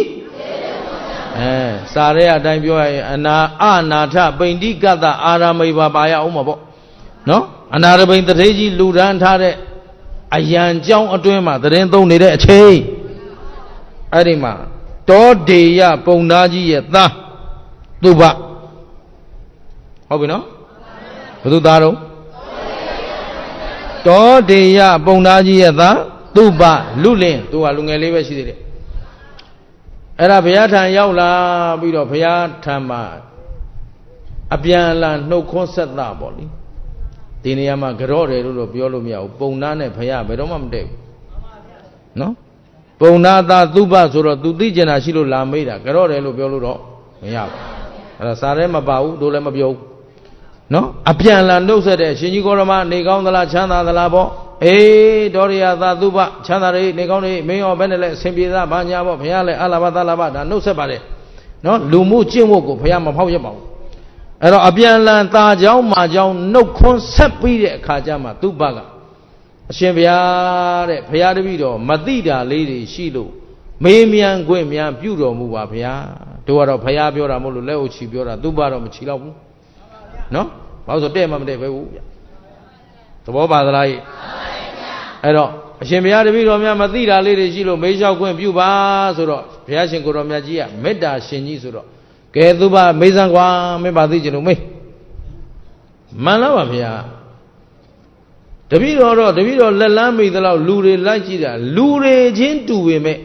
စာရဲအတိုင်းပြောရရင်အနာထပိန္တိကတ္တအာရမိဘာပါရအောင်မှာပေါ့နော်အနာရပိန်တထေးကြီးလူဒန်းထားတဲ့အယံကျောင်းအတွင်းမှာသတင်းသုံးနေတဲ့အချိန်အဲ့ဒီမှာတောဒေယပုံနာကြီးရဲ့သားသူဘဟုတ်ပြီနော်ဘယ်သူသားတော့တောဒေယပုံနာကြီးရဲ့သားသူပလူလင်းသူကလူငယ်လေးပဲရှိသေးတယ်အဲ့ဒါဘုရားထံရောက်လာပြီးတော့ဘုရားထံမှာအပြန်အလှန်နှုတ်ခွန်းဆက်တာပေါ့လေဒီနေရာမှာကြော့တယ်လို့တော့ပြောလို့မရဘူးပုံနာနဲ့ဘုရားဘယ်တော့မှမတည့်ဘူးနော်ပုံနာသာသူပဆိုတော့သူသိကျင်တာရှိလို့လာမေးတာကြော့တယ်လို့ပြောလို့တော့မရဘူးအဲ့ဒါစာထဲမပါဘူးတို့လည်းမပြောဘူးနော်အပြန်အလှန်နှုတ်ဆက်တဲ့အရှင်ကြီးကိုရမနေကောင်းသလားချမ်းသာသလားပေါ့အေးဒေါရိယသာသူပချမ်းသာတွေနေကောင်းတွေမင်းရောဘယ်နဲ့လဲအစဉ်ပြေသားဘာညာပေါ့ဘုရားလည်းအလာဘသလာဘဒါနှုတ်ဆက်ပါတယ်နော်လူမှုကျင့်ဝတ်ကိုဘုရားမဖောက်ရပါဘူးအဲ့တော့အပြန်လန်ตาเจ้าမာเจ้าနှုတ်ခွန်းဆက်ပြီးတဲ့အခါကျမှသူပကအရှင်ဘုရားတဲ့ဘုရားတပည့်တော်မသိတာလေးတွေရှိလို့မေးမြန်းခွင့်များပြုတော်မူပါဘုရားတို့ကတော့ဘုရားပြောတာမဟုတ်လို့လက်အုပ်ချီပြောတာသူပတော့မချီတော့ဘူးနော်ဘာလို့ဆိုတဲ့မှမတဲ့ပဲဘူးဗျသဘောပါသလားကြီးအဲ့တော့အရှင်ဘုရားတပည့်တော်များမသိတာလေးတွေရှိလို့မေးလျှောက်ခွင့်ပြုပါဆိုတော့ဘုရားရှင်ကိုတော်မြတ်ကြီးကမေတ္တာရှင်ကြီးဆိုတော့ကဲသူပမေးစမ်းကွာမင်းပါသိချင်လို့မေးမှန်လားပါဗျာတပည့်တော်လက်လန်းမိသလောက်လူတွေလိုက်ကြည့်တာလူတွေချင်းတူပေမဲ့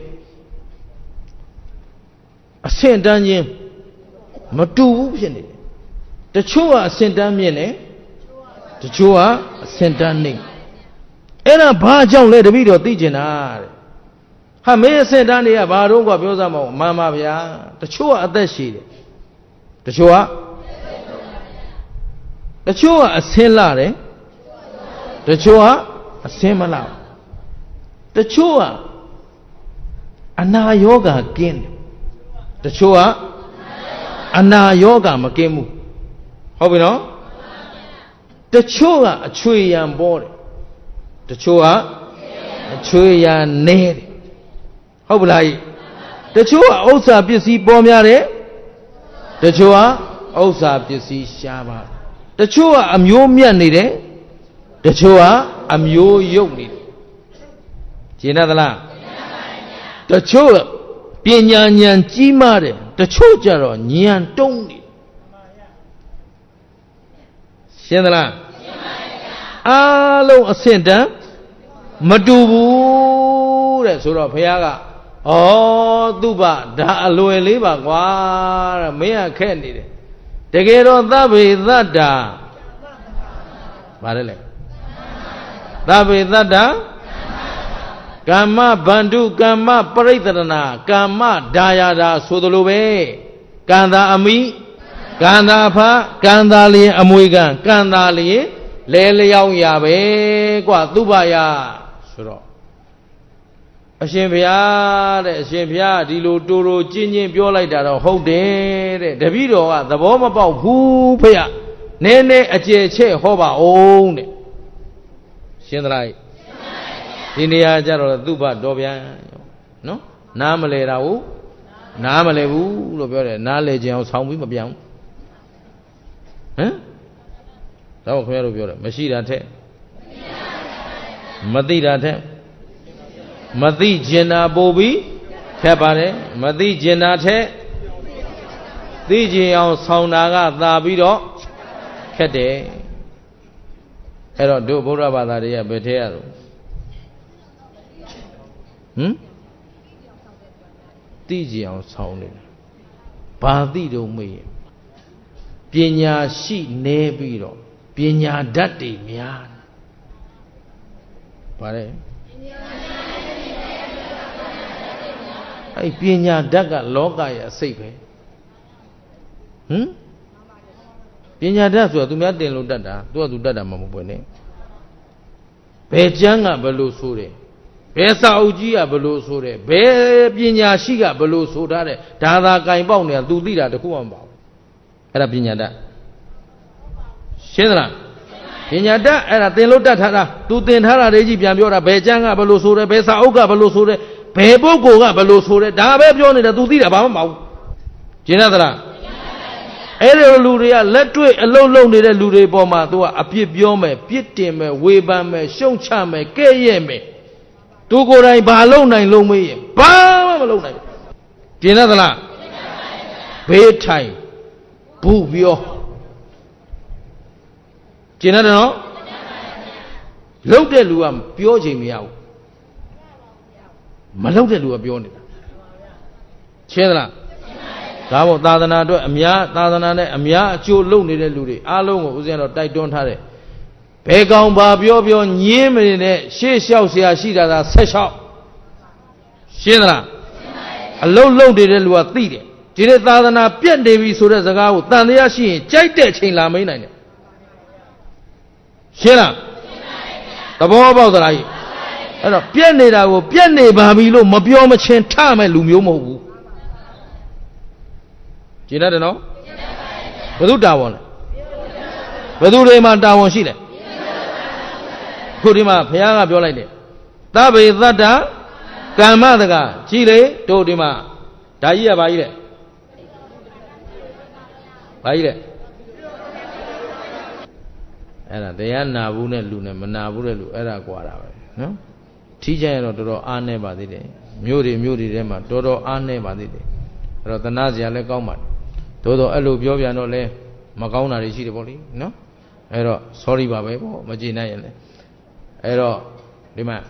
အဆင့်တန်းချင်းမတူဘူးဖြစ်နေတယ်တချို့ကအဆင့်တန်းမြင့်တယ်တချို့ကအဆင့်တန်းနှိမ့်အဲ့ဒါဘာကြောင့်လဲတပည့်တော်သိကျင်တာတဲ့ဟာမင်းအဆင့်တန်းတွေကဘာတော့กว่าပြောစမ်းမအောင်မှန်ပါဗျာတချို့ကအသက်ရှည်တယ်တချို့ကအဆင်းလာတယ်တချို့ကအဆင်းမလာတချို့ကအနာယောဂကင်းတယ်တချို့ကအနာယောဂမကင်းဘူးဟုတ်ပြီနော်တချို့ကအချွေရံပေါ်တယ်တချို့ကအချွေရံနေတယ်ဟုတ်ပလားကြီးတချို့ကဥစ္စာပစ္စည်းပေါ်များတယ်တချို့ကဥစ္စာပစ္စည်းရှားပါတချို့ကအမျိုးမြတ်နေတယ်တချို့ကအမျိုးယုတ်နေတယ်ရှင်းသလားတချို့ပညာဉာဏ်ကြီးမားတယ်တချို့ကြတော့ဉာဏ်တုံးနေရှင်းသလားအားလုံးအဆင့်တန်းမတူဘူးတဲ့ဆိုတော့ဘုရားကဩသူပဒါအလွယ်လေးပါကွာတဲ့မင်းကခက်နေတယ်တကယ်တော့သဗ္ဗေသတ္တာဗါတယ်လေသဗ္ဗေသတ္တာကမ္မဗန္ဓုကမ္မပရိသရဏကမ္မဒါယတာဆိုသလိုပဲကံသာအမိကံသာဖကံသာလျင်အမွေကံကံသာလျင်လဲလျောင်းရပဲကွာသူပယဆိုတော့အရှင်ဘုရားတဲ့အရှင်ဘုရားဒီလိုတူတူကျင့်ပြောလိုက်တာတော့ဟုတ်တယ်တဲ့တပည့်တော်ကသဘောမပေါက်ဘူးဖေရနည်းနည်းအကျယ်ချဲ့ဟောပါအောင်တဲ့ရှင်းသလားဒီနေရာကျတော့သူ့ဘတော်ပြန်နော်နားမလဲတာဟုတ်နားမလဲဘူးလို့ပြောတယ်နားလဲခြင်းအောင်ဆောင်းပြီးမပြောင်းဟမ်တော့ခင်ဗျားတို့ပြောတယ်မရှိတာထက်မသိတာထက်မသိကျင်တာပို့ပြီးခက်ပါတယ်မသိကျင်တာထက်သိကျင်အောင်ဆောင်းတာကသာပြီးတော့ခက်တယ်အဲ့တော့တို့ဗုဒ္ဓဘာသာတွေကဘယ်ထဲရတော့သိကျင်အောင်ဆောင်းနေတယ်ဘာသိတော့မေးရင်ပညာရှိနေပြီးတော့ပညာဓာတ်တွေများပါတယ်အဲ့ပညာဓာတ်ကလောကရဲ့အစိတ်ပဲပညာဓာတ်ဆိုတာသူများတင်လို့တတ်တာသူကသူတတ်တာမှမဟုတ်ဘူးနဲ့ဘယ်ကျမ်းကဘယ်လိုဆိုတယ်ဘယ်စာအုပ်ကြီးကဘယ်လိုဆိုတယ်ဘယ်ပညာရှိကဘယ်လိုဆိုထားတယ်ဒါသာကင်ပေါက်နေတာသူသိတာတခုမှမပေါ့အဲ့ဒါပညာဓာတ်ရှင်းသလားပညာဓာတ်အဲ့ဒါသင်လို့တတ်ထားတာသူသင်ထားတာတွေကြီးပြန်ပြောတာဘယ်ကျမ်းကဘယ်လိုဆိုတယ်ဘယ်စာအုပ်ကဘယ်လိုဆိုတယ်ဘယ်ပုဂ္ဂိုလ်ကဘယ်လိုဆိုတယ်ဒါပဲပြောနေတာသူသိတာဘာမှမပေါ့ရှင်းသလားအဲ့ဒီလူတွေကလက်တွေ့အလုံးလုံးနေတဲ့လူတွေပေါ်မှာသူကအပြစ်ပြောမယ်ပြစ်တင်မယ်ဝေဖန်မယ်ရှုံချမယ်ကဲ့ရဲ့မယ်သူကိုယ်တိုင်ဘာလုပ်နိုင်လုံးမေးရင်ဘာမှမလုပ်နိုင်ဘူးကျင်သလားဘေးထိုင်ဘူးပြောကျင်တယ်နော်လုတ်တဲ့လူကပြောချင်မရဘူးမလုပ်တဲ့လူကပြောနေတာရှင်းသလားဒါမို့သာသနာအတွက်အများသာသနာနဲ့အများအကျိုးလုပ်နေတဲ့လူတွေအားလုံးကိုဦးဇင်းတော်တိုက်တွန်းထားတယ်ဘယ်ကောင်ဘာပြောပြောညင်းမနေနဲ့ရှေ့လျှောက်เสียရှိတာသာဆက်လျှောက်ရှင်းသလားအလုံးလုံးနေတဲ့လူကသိတယ်ဒီနေ့သာသနာပြတ်နေပြီဆိုတဲ့စကားကိုတန်တရားရှိရင်ကြိုက်တဲ့ချိန်လာမေးနိုင်တယ်ရှင်းလားသဘောပေါက်သလားကြီးအဲ့တော့ပြက်နေတာကိုပြက်နေပါပြီလို့မပြောမချင်းထမဲ့လူမျိုးမဟုတ်ဘူးကျင်တယ်နော်ဘယ်သူတာဝန်လဲဘယ်သူတွေမှတာဝန်ရှိလဲခုဒီမှာဘုရားကပြောလိုက်တယ်သဗ္ဗေသတ္တကမ္မတကကြည်လေတို့ဒီမှာဒါကြီးကဘာကြီးလဲဘာကြီးလဲအဲ့ဒါတရားနာဘူးနဲ့လူနဲ့မနာဘူးတဲ့လူအဲ့ဒါကွာတာပဲနော်ထီးကြရင်တော့တော်တော်အားနေပါသေးတယ်မြို့တွေထဲမှာတော်တော်အားနေပါသေးတယ်အဲ့တော့သနာစရာလည်းကောင်းပါတယ်သို့တော့အဲ့လိုပြောပြန်တော့လဲမကောင်းတာတွေရှိတယ်ပေါ့လေနော်အဲ့တော့ sorry ပါပဲပေါ့မကြည်နိုင်ရင်လည်းအဲ့တော့ဒီမှာ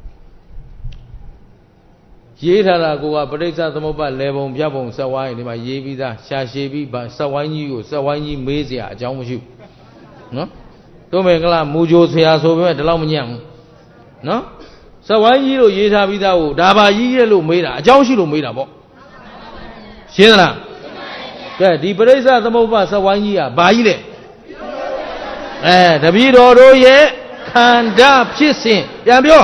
ရေးထားတာကိုကပရိစ္ဆသမုပ္ပါလေပုံပြပုံစက်ဝိုင်းဒီမှာရေးပြီးသားရှာရှည်ပြီးစက်ဝိုင်းကြီးကိုစက်ဝိုင်းကြီးမေးเสียအကြောင်းမရှိဘူးနော်တို့မယ်ကလားမူကြိုဆရာဆိုပေမဲ့ဒီလောက်မညံ့ဘူးနော်စက်ဝိုင်းကြီးလို့ရေးထားပြီးသားကိုဒါပါကြီးရဲ့လို့မေးတာအကြောင်းရှိလို့မေးတာပေါ့ရှင်းသလားကဲဒီပရိစ္ဆသမုပ္ပါစက်ဝိုင်းကြီးကဘာကြီးလဲတပည့်တော်တို့ရဲ့ခန္ဓာဖြစ်စဉ်ပြန်ပြော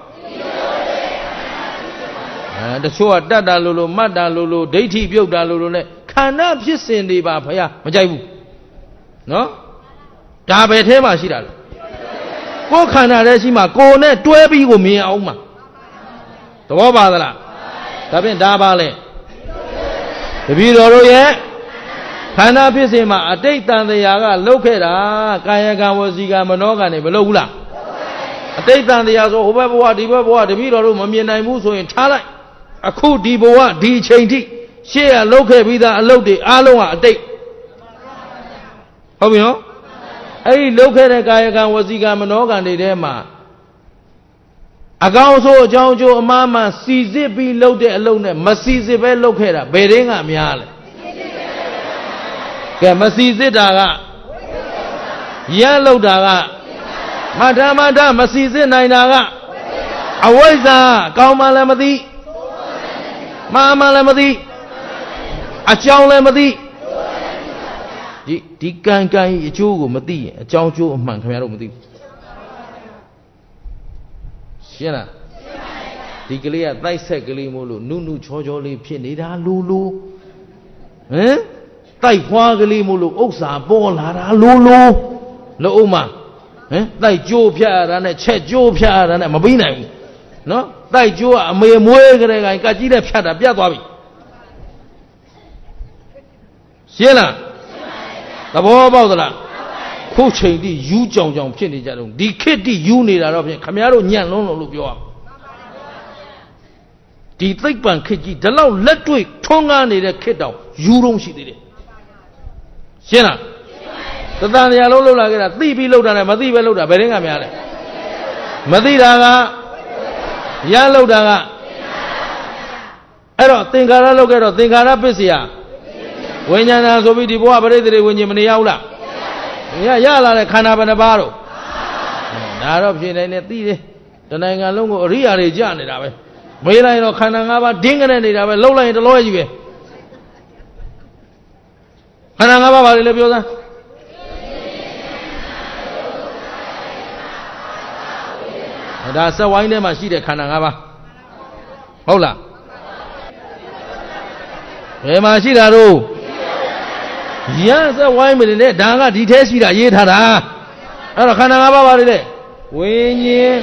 တချို့ကတတ်တာလို့မှတ်တာလို့ဒိဋ္ဌိပြုတ်တာလို့နဲ့ခန္ဓာဖြစ်စဉ်တွေပါဘုရားမကြိုက်ဘူးနော်ဒါပဲထဲမှာရှိတာလေကိုယ်ခန္ဓာထဲရှိမှာကိုယ်နဲ့တွဲပြီးကိုမြင်အောင်မှာသဘောပါသလားဒါဖြင့်ဒါပါလေတပည့်တော်တို့ရဲ့ခန္ဓာဖြစ်စဉ်မှာအတိတ်တန်တရားကလှုပ်ခဲ့တာကာယကံဝစီကံမနောကံတွေမလှုပ်ဘူးလားအတိတ်တန်တရားဆိုဟိုဘက်ဘဝဒီဘက်ဘဝတပည့်တော်တို့မမြင်နိုင်ဘူးဆိုရင်ထားလိုက်အခုဒီဘဝဒီအချိန်ထိရှေ့ကလှုပ်ခဲ့ပြီးသားအလုပ်တွေအားလုံးကအတိတ်ဟုတ်ပြီနော်အဲ့ဒီလှုပ်ခဲ့တဲ့ကာယကံဝစီကံမနောကံတွေထဲမှာအကောင်ဆိုအကြောင်းကျိုးအမှားမှစီစစ်ပြီးလှုပ်တဲ့အလုပ်နဲ့မစီစစ်ပဲလှုပ်ခဲ့တာဘယ်တင်းကများလဲကဲမစီစစ်တာကရလှုပ်တာကမထမစီစစ်နိုင်တာကအဝိဇ္ဇာကောင်းမှလည်းမသိမှားမှလည်းမသိအကြောင်းလည်းမသိဒီကံအကျိုးကိုမသိရင်အကြောင်းကျိုးအမှန်ခင်ဗျားတို့မသိဘူးရှင်းလားဒီကလေးကတိုက်ဆက်ကလေးမို့လို့နုချောလေးဖြစ်နေတာလိုဟမ်တိုက်ဖွားကလေးမို့လို့ဥစ္စာပေါ်လာတာလိုလို့ဥမတိုက်ကြိုးဖြတ်ရတာနဲ့ချက်ကြိုးဖြတ်ရတာနဲ့မပြီးနိုင်ဘူးနော်တိုက်ကြိုးကအမေမွေးကြတဲ့ကကြီးတဲ့ဖြတ်တာပြတ်သွားပြီရှင်းလားသဘောပေါက်သလားခုချိန်တိယူးကြောင်ဖြစ်နေကြတော့ဒီခေတ်တိယူးနေတာတော့ဖြင့်ခမည်းတော်ညံ့လုံးလို့ပြောရမှာဒီသိပ္ပံခေတ်ကြီးဒီလောက်လက်တွေ့ထွန်းကားနေတဲ့ခေတ်တောင်ယူးတော့ရှိသေးတယ်ရှင်းလားသတ္တန်တရားလုံးလှုပ်လာခဲ့တာသိပြီးလှုပ်တာနဲ့မသိပဲလှုပ်တာဘယ်ရင်ကများလဲမသိတာကရလှုပ်တာကအဲ့တော့သင်္ခါရလှုပ်ခဲ့တော့သင်္ခါရပစ္စယဝိညာဏဆိုပြီးဒီဘဝပရိသေတွေဝิญဉ်မနေရဘူးလားရလာတဲ့ခန္ဓာဘယ်နှပါးတော့ဒါတော့ဖြစ်နေတယ်သိတယ်တနိုင်ငံလုံးကိုအရိယာတွေကြနေတာပဲမေးလိုက်တော့ခန္ဓာ၅ပါးဒင်းကနေနေတာပဲလှုပ်လိုက်ရင်တလောကြီးပဲခန္ဓာ၅ပါးဘာလဲပြောစမ်းဒါစက်ဝိုင်းထဲမှာရှိတဲ့ခန္ဓာ၅ပါးဟုတ်လားဘယ်မှာရှိတာတော့ရစက်ဝိုင်းမနေနဲ့ဒါကဒီထဲရှိတာရေးထားတာအဲ့တော့ခန္ဓာ၅ပါးဘာလဲဝိညာဉ်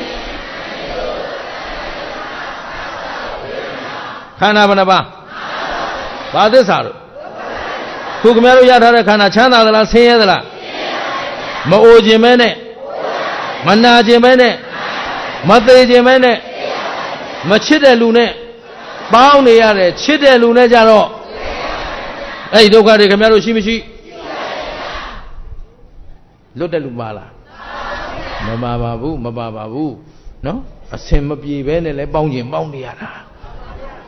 ခန္ဓာဘယ်နှပါးဘာသစ္စာတော့ခုခင်ဗျားတို့ရထားတဲ့ခန္ဓာချမ်းသာသလားဆင်းရဲသလားမအိုခြင်းပဲနဲ့မနာခြင်းပဲနဲ့မသေးခြင်းပဲနဲ့မချစ်တဲ့လူနဲ့ပေါင်းနေရတယ်ချစ်တဲ့လူနဲ့ကြတော့အဲ့ဒီဒုက္ခတွေခင်ဗျားတို့ရှိမရှိလွတ်တဲ့လူပါလားမပါပါဘူးနော်အစင်မပြေပဲနဲ့လဲပေါင်းခြင်းပေါင်းနေရတာ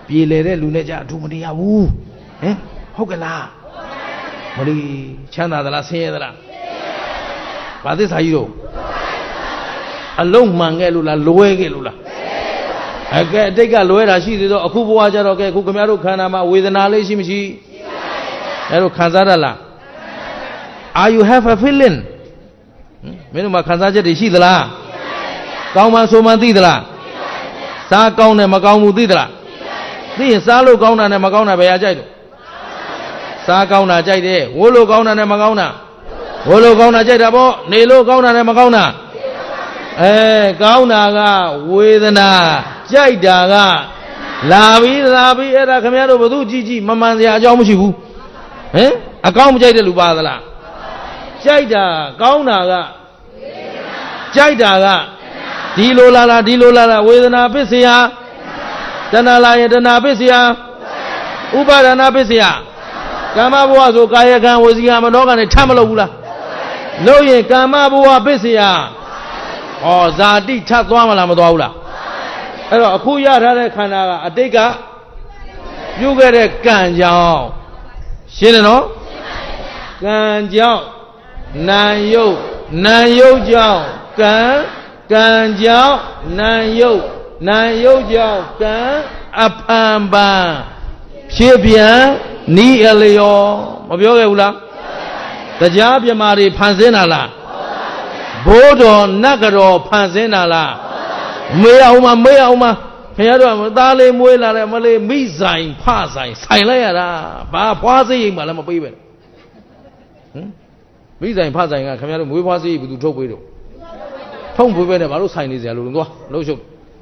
ပြေလေတဲ့လူနဲ့ကြအထူးမတရားဘူးဟင်ဟုတ်ကလားမလီချမ်းသာသလားဆင်းရဲသလားဘာသစ္စာကြီးတော့အလုံးမှန်ခဲ့လို့လားလွဲခဲ့လို့လားအကဲအတိတ်ကလွဲတာရှိသေးတော့အခုဘဝကြတော့ကဲအခုခင်ဗျားတို့ခန္ဓာမှာဝေဒနာလေးရှိမရှိအဲ့တော့ခံစားရလား Are you have a feeling မင်းတို့မှာခံစားချက်တွေရှိသလားကောင်းမှဆိုမှသိသလားစားကောင်းတယ်မကောင်းဘူးသိသလားသိရင်စားလို့ကောင်းတာနဲ့မကောင်းတာဘယ်ဟာကြိုက်တော့စားကောင်းတာကြိုက်တယ်ဝိုးလို့ကောင်းတာနဲ့မကောင်းတာဝိုးလို့ကောင်းတာကြိုက်တာပေါ့နေလို့ကောင်းတာနဲ့မကောင်းတာကောင်းတာကဝေဒနာကြိုက်တာကလာပြီးအဲ့ဒါခင်ဗျားတို့ဘသူကြည့်မမှန်စရာအကြောင်းမရှိဘူးဟင်အကောင်းမကြိုက်တဲ့လူပါသလားကြိုက်တာကောင်းတာကကြိုက်တာကဒီလိုလာဝေဒနာပစ္စယတဏှာလာရင်တဏှာပစ္စယဥပါဒနာပစ္စယကာမဘဝဆိုကာယကံဝစီကံမနောကံနဲ့ထမ်းမလုပ်ဘူးလားလုပ်ရင်ကာမဘဝပစ္စယဇာတိထပ်သွားမလားမသွားဘူးလားအဲ့တော့အခုရထားတဲ့ခန္ဓာကအတိတ်ကပြုခဲ့တဲ့ကံကြောင့်ရှင်းတယ်နော်ကံကြောင့်နာယုတ်ကြောင့်ကံကြောင့်နာယုတ်ကြောင့်ကံအဖန်ပန်ဖြစ်ပြန်နီးအလျော်မပြောခဲ့ဘူးလားတရားပြမာတွေဖန်ဆင်းတာလားဘိုးတော်နတ်ကတော်ဖန်ဆင်းတာလားမေးအောင်မခင်ဗျားတို့ကသားလေးမွေးလာတယ်မလေးမိဆိုင်ဖဆိုင်လိုက်ရတာဘာဖွားစိတ်မှလည်းမပေးပဲဟင်မိဆိုင်ဖဆိုင်ကခင်ဗျားတို့မွေးဖွားစိတ်ဘယ်သူထုတ်ပေးတော့ထုံးဖွေးပဲနဲ့ဘာလို့ဆိုင်နေစရာလို့သွားလှုပ်ရှုပ်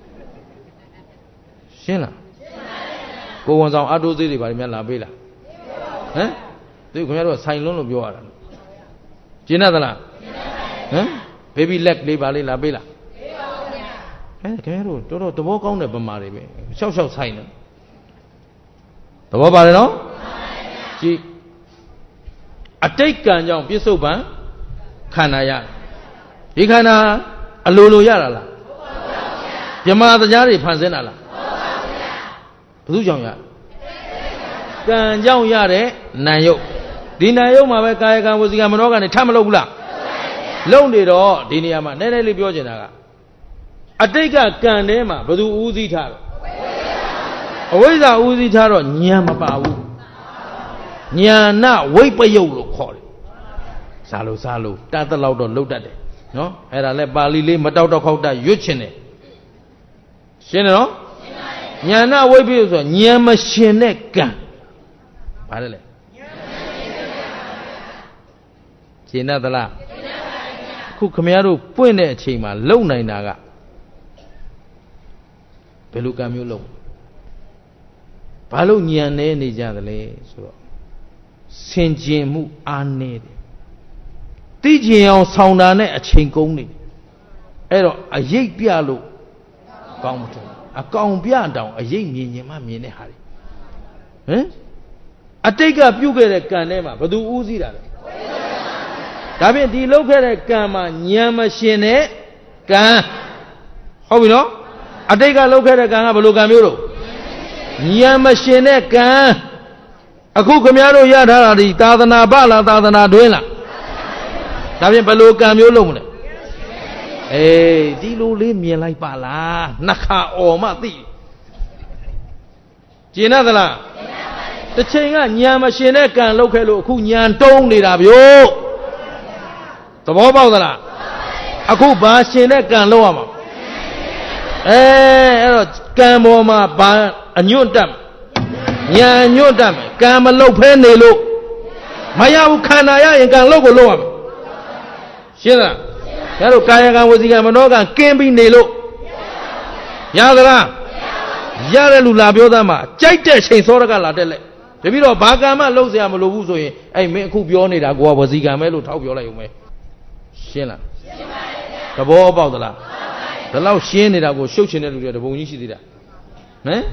ရှင်းလားကိုဝန်ဆောင်အတိုးသေးတွေဘာတွေများလာပေးလားဟမ်သူခင်ဗျားတို့ဆိုင်လုံးလို့ပြောရတာကျင်းသလားဟမ်ဘေဘီလက်လေးပါလေးလာပေးလားခင်ဗျားတို့တော်တော်သဘောကောင်းတဲ့ဗမာတွေပဲရှောက်ဆိုင်တယ်သဘောပါတယ်နော်ကြည့်အတိတ်ကံကြောင့်ပြစ္ဆုတ်ပံခန္ဓာရဒီခန္ဓာအလိုလိုရတာလားဗြဟ္မာတရားတွေဖန်ဆင်းတာလားဘယ်သူကြောင့်ရကံကြောင့်ရတဲ့နာယုတ်ဒီနာယုတ်မှာပဲကာယကံဝစီကံမနောကံတွေထပ်မလုပ်ဘူးလားလုံနေတော့ဒီနေရာမှာနည်းနည်းလေးပြောချင်တာကအတိတ်ကကံထဲမှာဘယ်သူဦးစီးထားတော့အဝိဇ္ဇာဦးစီးထားတော့ဉာဏ်မပါဘူးဉာဏဝိပယုတ်လို့ခေါ်တယ်စားလို့တတ်တဲ့လောက်တော့လုတ်တတ်တယ်နော်အဲ့ဒါလဲပါဠိလေးမတောက်တော့ခောက်တတ်ရွတ်ချင်တယ်ရှင်းတယ်နော်ဉာဏဝိပယုတ်ဆိုဉာဏ်မရှင်တဲ့ကံဘာလဲရှင်းသလားခုခမည်းတော်ပွင့်တဲ့အချိန်မှာလုံနိုင်တာကဘယ်လိုကံမျိုးလုံးဘာလို့ညံနေကြသလဲဆိုတော့ဆင်ကျင်မှုအားနည်းတယ်သိကျင်အောင်ဆောင်တာနဲ့အချိန်ကုန်နေအဲ့တော့အရေးပြလို့ကောင်းမထင်အကောင်ပြတောင်အရေးမြင်မှမြင်တဲ့ဟာတွေဟမ်အတိတ်ကပြုတ်ခဲ့တဲ့ကံထဲမှာဘယ်သူဦးစီးတာလဲဒါဖြင့်ဒီလောက်ခဲ့တဲ့ကံမှာညံမရှင်တဲ့ကံဟုတ်ပြီနော်အတိတ်ကလောက်ခဲ့တဲ့ကံကဘယ်လိုကံမျိုးတော့ဉာဏ်မရှင်တဲ့ကံအခုခမည်းတော်ရထားတာဒီသာသနာပလားသာသနာတွင်းလားဒါဖြင့်ဘယ်လိုကံမျိုးလုံးမလဲဒီလိုလေးမြင်လိုက်ပါလားနှခါအော်မှသိကျင်သလားတစ်ချိန်ကဉာဏ်မရှင်တဲ့ကံလောက်ခဲ့လို့အခုဉာဏ်တုံးနေတာဗျို့သဘောပေါက်သလားအခုဘာရှင်တဲ့ကံလောက်ရမှာအဲ့တော့ကံပေါ်မှာဘာအညွန့်တက်ညာညွန့်တက်မယ်ကံမလုတ်ဖဲနေလို့မရဘူးခန္ဓာရရင်ကံလုတ်ကိုလုတ်ရမယ်ရှင်းလားဒါတို့ကာယကံဝစီကံမနောကံကင်းပြီးနေလို့ရသလားရတဲ့လူလာပြောသားမှာကြိုက်တဲ့ချိန်စောရကလာတက်လက်တပည့်တော့ဘာကံမှလုတ်เสียမလိုဘူးဆိုရင်အဲ့မင်းအခုပြောနေတာကိုကဝစီကံပဲလို့ထောက်ပြောလိုက်ဦးမယ်ရှင်းလားရှင်းပါတယ်သဘောပေါက်သလားဒါလောက်ရှင်းနေတာကိုရှုပ်ချင်တဲ့လူတွေတပုံကြီးရှိသေးတာဟမ်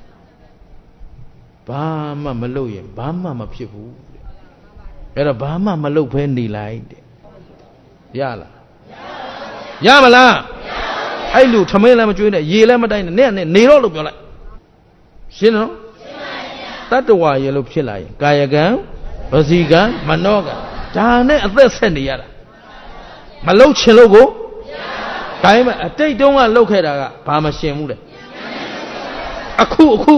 ဘာမှမလုပ်ရင်ဘာမှမဖြစ်ဘူးအဲ့တော့ဘာမှမလုပ်ဘဲနေလိုက်တဲ့ရလားရမလားအဲ့လူထမင်းလည်းမကျွေးနဲ့ရေလည်းမတိုင်းနဲ့နေတော့လို့ပြောလိုက်ရှင်းနော်တတ္တဝါရေလို့ဖြစ်လာရင်ကာယကံဝစီကံမနောကံဒါနဲ့အသက်ဆက်နေရတာမလှုပ်ချင်လို့ကိုဒါပေမဲ့အတိတ်တုန်းကလှုပ်ခဲ့တာကဘာမရှင်ဘူးလေအခု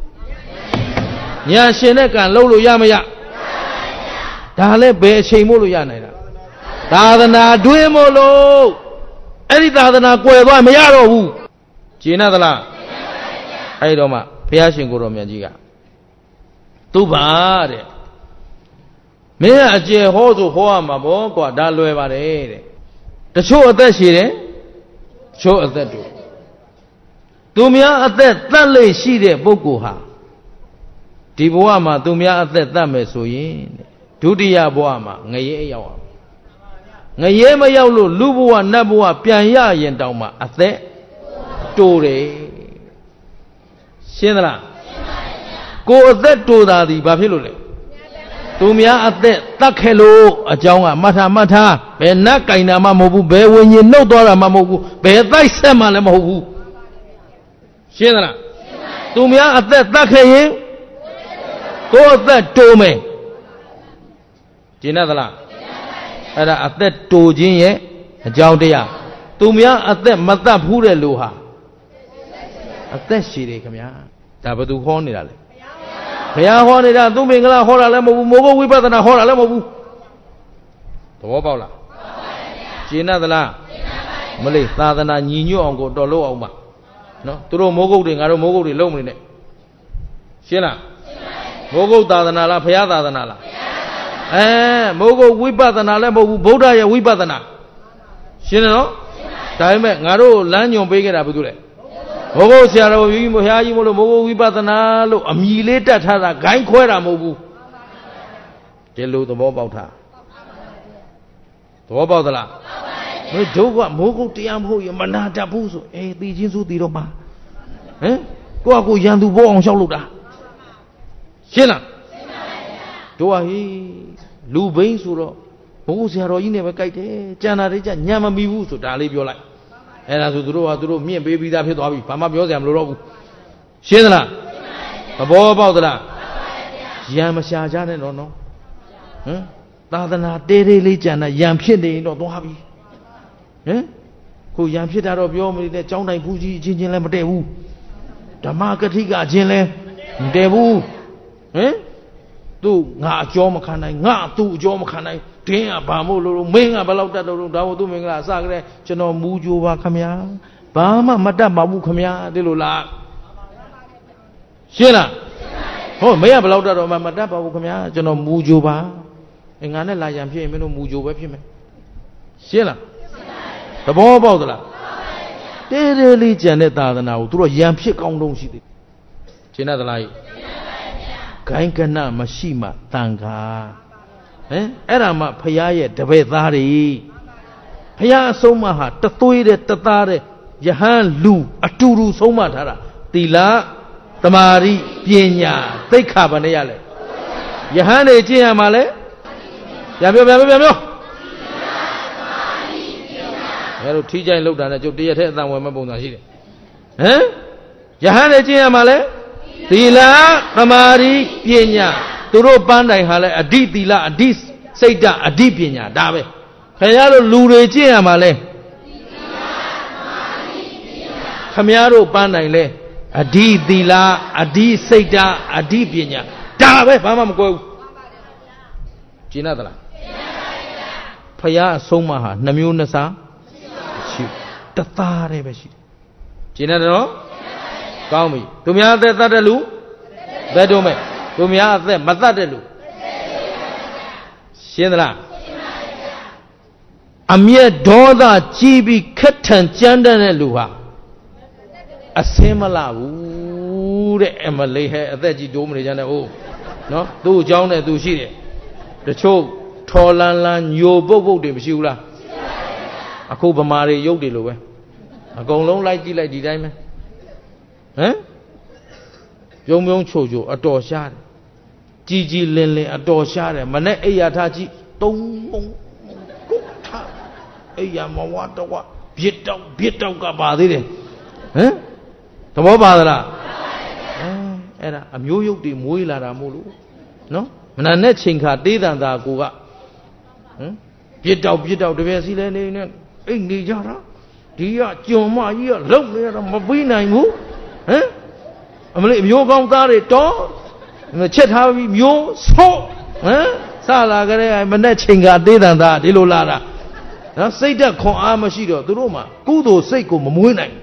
ညာရှင်တဲ့ကံလှုပ်လို့ရမရဒါလည်းဘယ်အချိန်မို့လို့ရနိုင်တာသာသနာတွင်းမို့လို့အဲ့ဒီသာသနာကွယ်သွားမရတော့ဘူးကျင်သလားအဲ့တော့မှဘုရားရှင်ကိုတော်မြတ်ကြီးကသူပါတဲ့မင်းကအကျယ်ဟောဆိုဟောရမှာပေါ့ကွာဒါလွယ်ပါတယ်တဲ့တချို့အသက်ရှိတယ်တချို့အသက်တူသူများအသက်တတ်လေရှိတဲ့ပုဂ္ဂိုလ်ဟာဒီဘဝမှာသူများအသက်တတ်မယ်ဆိုရင်ဒုတိယဘဝမှာငရဲရောက်အောင်ငရဲမရောက်လို့လူဘဝနတ်ဘဝပြန်ရရင်တောင်မှအသက်တိုးတယ်ရှင်းသလားကိုယ်အသက်တိုးတာဒီဘာဖြစ်လို့လဲသူများအသက်တတ်ခဲ့လို့အကြောင်းကမှတ်ထားဘယ်နတ်ကင်တာမှမဟုတ်ဘူးဘယ်ဝิญဉ်နှုတ်သွားတာမှမဟုတ်ဘူးဘယ်တိုက်ဆက်မှလည်းမဟုတ်ဘူးရှင်းသလားသူများအသက်တတ်ခဲ့ရင်ကိုယ်အသက်တိုးမယ်ကျင်သလားအဲ့ဒါအသက်တိုးခြင်းရဲ့အကြောင်းတရားသူများအသက်မတတ်ဘူးတဲ့လူဟာအသက်ရှည်တယ်ခင်ဗျာဒါဘယ်သူဟောနေတာလဲဘုရားဟောနေတာသူမင်္ဂလာဟောတာလည်းမဟုတ်ဘူးမိုးကုတ်ဝိပဿနာဟောတာလည်းမဟုတ်ဘူးသဘောပေါက်လားကျင်သလားမလေးသာသနာညီညွတ်အောင်ကိုတော်လို့အောင်ပါနော်သူတို့မိုးကုတ်တွေငါတို့မိုးကုတ်တွေလုံးမနေနဲ့ရှင်းလားမိုးကုတ်သာသနာလားဘုရားသာသနာလားမိုးကုတ်ဝိပဿနာလည်းမဟုတ်ဘူးဗုဒ္ဓရဲ့ဝိပဿနာရှင်းတယ်နော်ဒါပေမဲ့ငါတို့လမ်းညွန်ပေးခဲ့တာဘယ်သူလဲမိုးကုတ်ဆရာတော်ကြီးဘုရားကြီးမို့လို့မိုးကုတ်ဝိပဿနာလို့အမည်လေးတက်ထားတာဂိုင်းခွဲတာမဟုတ်ဘူးဒီလိုသဘောပေါက်တာသဘောပေါက်သလားမင်းတို့ကမိုးကုတ်တရားမဟုတ်ရင်မနာတတ်ဘူးဆိုသိချင်းစုသိတော့မှာကိုရန်သူဘောအောင်လျှောက်လို့တာရှင်းလားတို့ကဟေးလူဘိန်းဆိုတော့ဘုရားဆရာတော်ကြီးနဲ့ပဲကြိုက်တယ်ကြံတာတွေကြညံမမီဘူးဆိုဒါလေးပြောလိုက်အဲ့ဒါဆိုသူတို့မြင့်ပေးပြီးသားဖြစ်သွားပြီဘာမှပြောစရာမလိုတော့ဘူးရှင်းသလားသဘောပေါက်သလားရံမရှာကြနဲ့တော့နော်သာသနာတေးသေးလေးကြံတာရံဖြစ်နေရင်တော့သွားပြီခုရံဖြစ်တာတော့ပြောမလို့တဲ့ကျောင်းတိုင်ဖူးကြီးအချင်းချင်းလည်းမတည့်ဘူးဓမ္မကတိကအချင်းလည်းမတည့်ဘူးသူငါအကျော်မခံနိုင်ငါသူ့အကျော်မခံနိုင်ဒင်းကဘာမို့လို့မင်းကဘယ်လောက်တတ်တော့ဒါမို့သူမင်္ဂလာအစကတည်းကျွန်တော်မူကြိုပါခမညာဘာမှမတတ်ပါဘူးခမညာဒီလိုလားရှင်းလားဟောမင်းကဘယ်လောက်တတ်တော့မှမတတ်ပါဘူးခမညာကျွန်တော်မူကြိုပါငါနဲ့လာရန်ဖြစ်ရင်မင်းတို့မူကြိုပဲဖြစ်မယ်ရှင်းလားသဘောပေါက်သလားတဲတဲလေးကြံတဲ့သာသနာကိုသူတို့ရန်ဖြစ်ကောင်းတုံးရှိသေးရှင်းသလားဂိုင်းကနမရှိမှတန်ခါအဲ့ဒါမှဖရာရဲ့တပည့်သားတွေဖရာအဆုံးမဟာတသွေးတဲ့တသားတဲ့ယဟန်လူအတူတူဆုံးမထားတာသီလသမာဓိပညာသိက္ခာဘယ်နဲ့ရလဲယဟန်တွေကျင့်ရမှာလဲပြန်ပြောအဲ့လိုထီးကြိုင်လောက်တာနဲ့ကျုပ်တရက်ထဲအတန်ဝယ်မဲ့ပုံစံရှိတယ်ယဟန်တွေကျင့်ရမှာလဲသီလသမာဓိပညာသူတို့ပန်းတိုင်ဟာလဲအဓိသီလအဓိစိတ်ဓာတ်အဓိပညာဒါပဲခင်ဗျားတို့လူတွေကျင့်ရမှာလဲခင်ဗျားတို့ပန်းတိုင်လဲအဓိသီလအဓိစိတ်ဓာတ်အဓိပညာဒါပဲဘာမှမကွဲဘူးကျင့်ရသလားဖရာအဆုံးမဟာနှမျိုးနှစ်စားရှိတသားတည်းပဲရှိတယ်ကျင့်ရတယ်နော်ကောင်းပြီသူများအသက်တတ်တဲ့လူဘယ်တော့မဲ့သူများအသက်မတတ်တဲ့လူရှင်းသလားအမျက်ဒေါသကြီးပြီးခက်ထန်ကြမ်းတဲ့လူဟာအစင်းမလာဘူးတဲ့အမလေးဟဲ့အသက်ကြီးတိုးမနေကြနဲ့ဟုတ်နော်သူ့အကြောင်းနဲ့သူရှိတယ်တချို့ထော်လန်းလန်းညိုပုတ်ပုတ်တွေမရှိဘူးလားအခုဗမာတွေရုပ်တွေလိုပဲအကုန်လုံးလိုက်ကြည့်လိုက်ဒီတိုင်းပဲပြုံးပြုံးချိုချိုအတော်ရှားတယ်ကြီးကြီးလင်းလင်းအတော်ရှားတယ်မနဲ့အိယာထားကြည့်တုံးမုံကုတ်ထအိယာမဝတဝပြစ်တောက်ကပါသေးတယ်သဘောပါသလားအဲ့ဒါအမျိုးရုပ်တွေမွေးလာတာမို့လို့နော်မနာနဲ့ချိန်ခါတေးတန်သာကိုကပြစ်တောက်တပည့်စီလဲနေနဲ့အိတ်နေကြတာဒီကကြုံမကြီးကလုံနေရတော့မပြီးနိုင်ဘူးအမလေးအမျိုးကောင်းသားတွေတော့ချက်ထားပြီးမျိုးဆော့စလာကြတဲ့မနဲ့ချိန်ခါတေးတန်သာဒီလိုလာတာနော်စိတ်ဓာတ်ခွန်အားမရှိတော့သူတို့မှကုသိုလ်စိတ်ကိုမမွေးနိုင်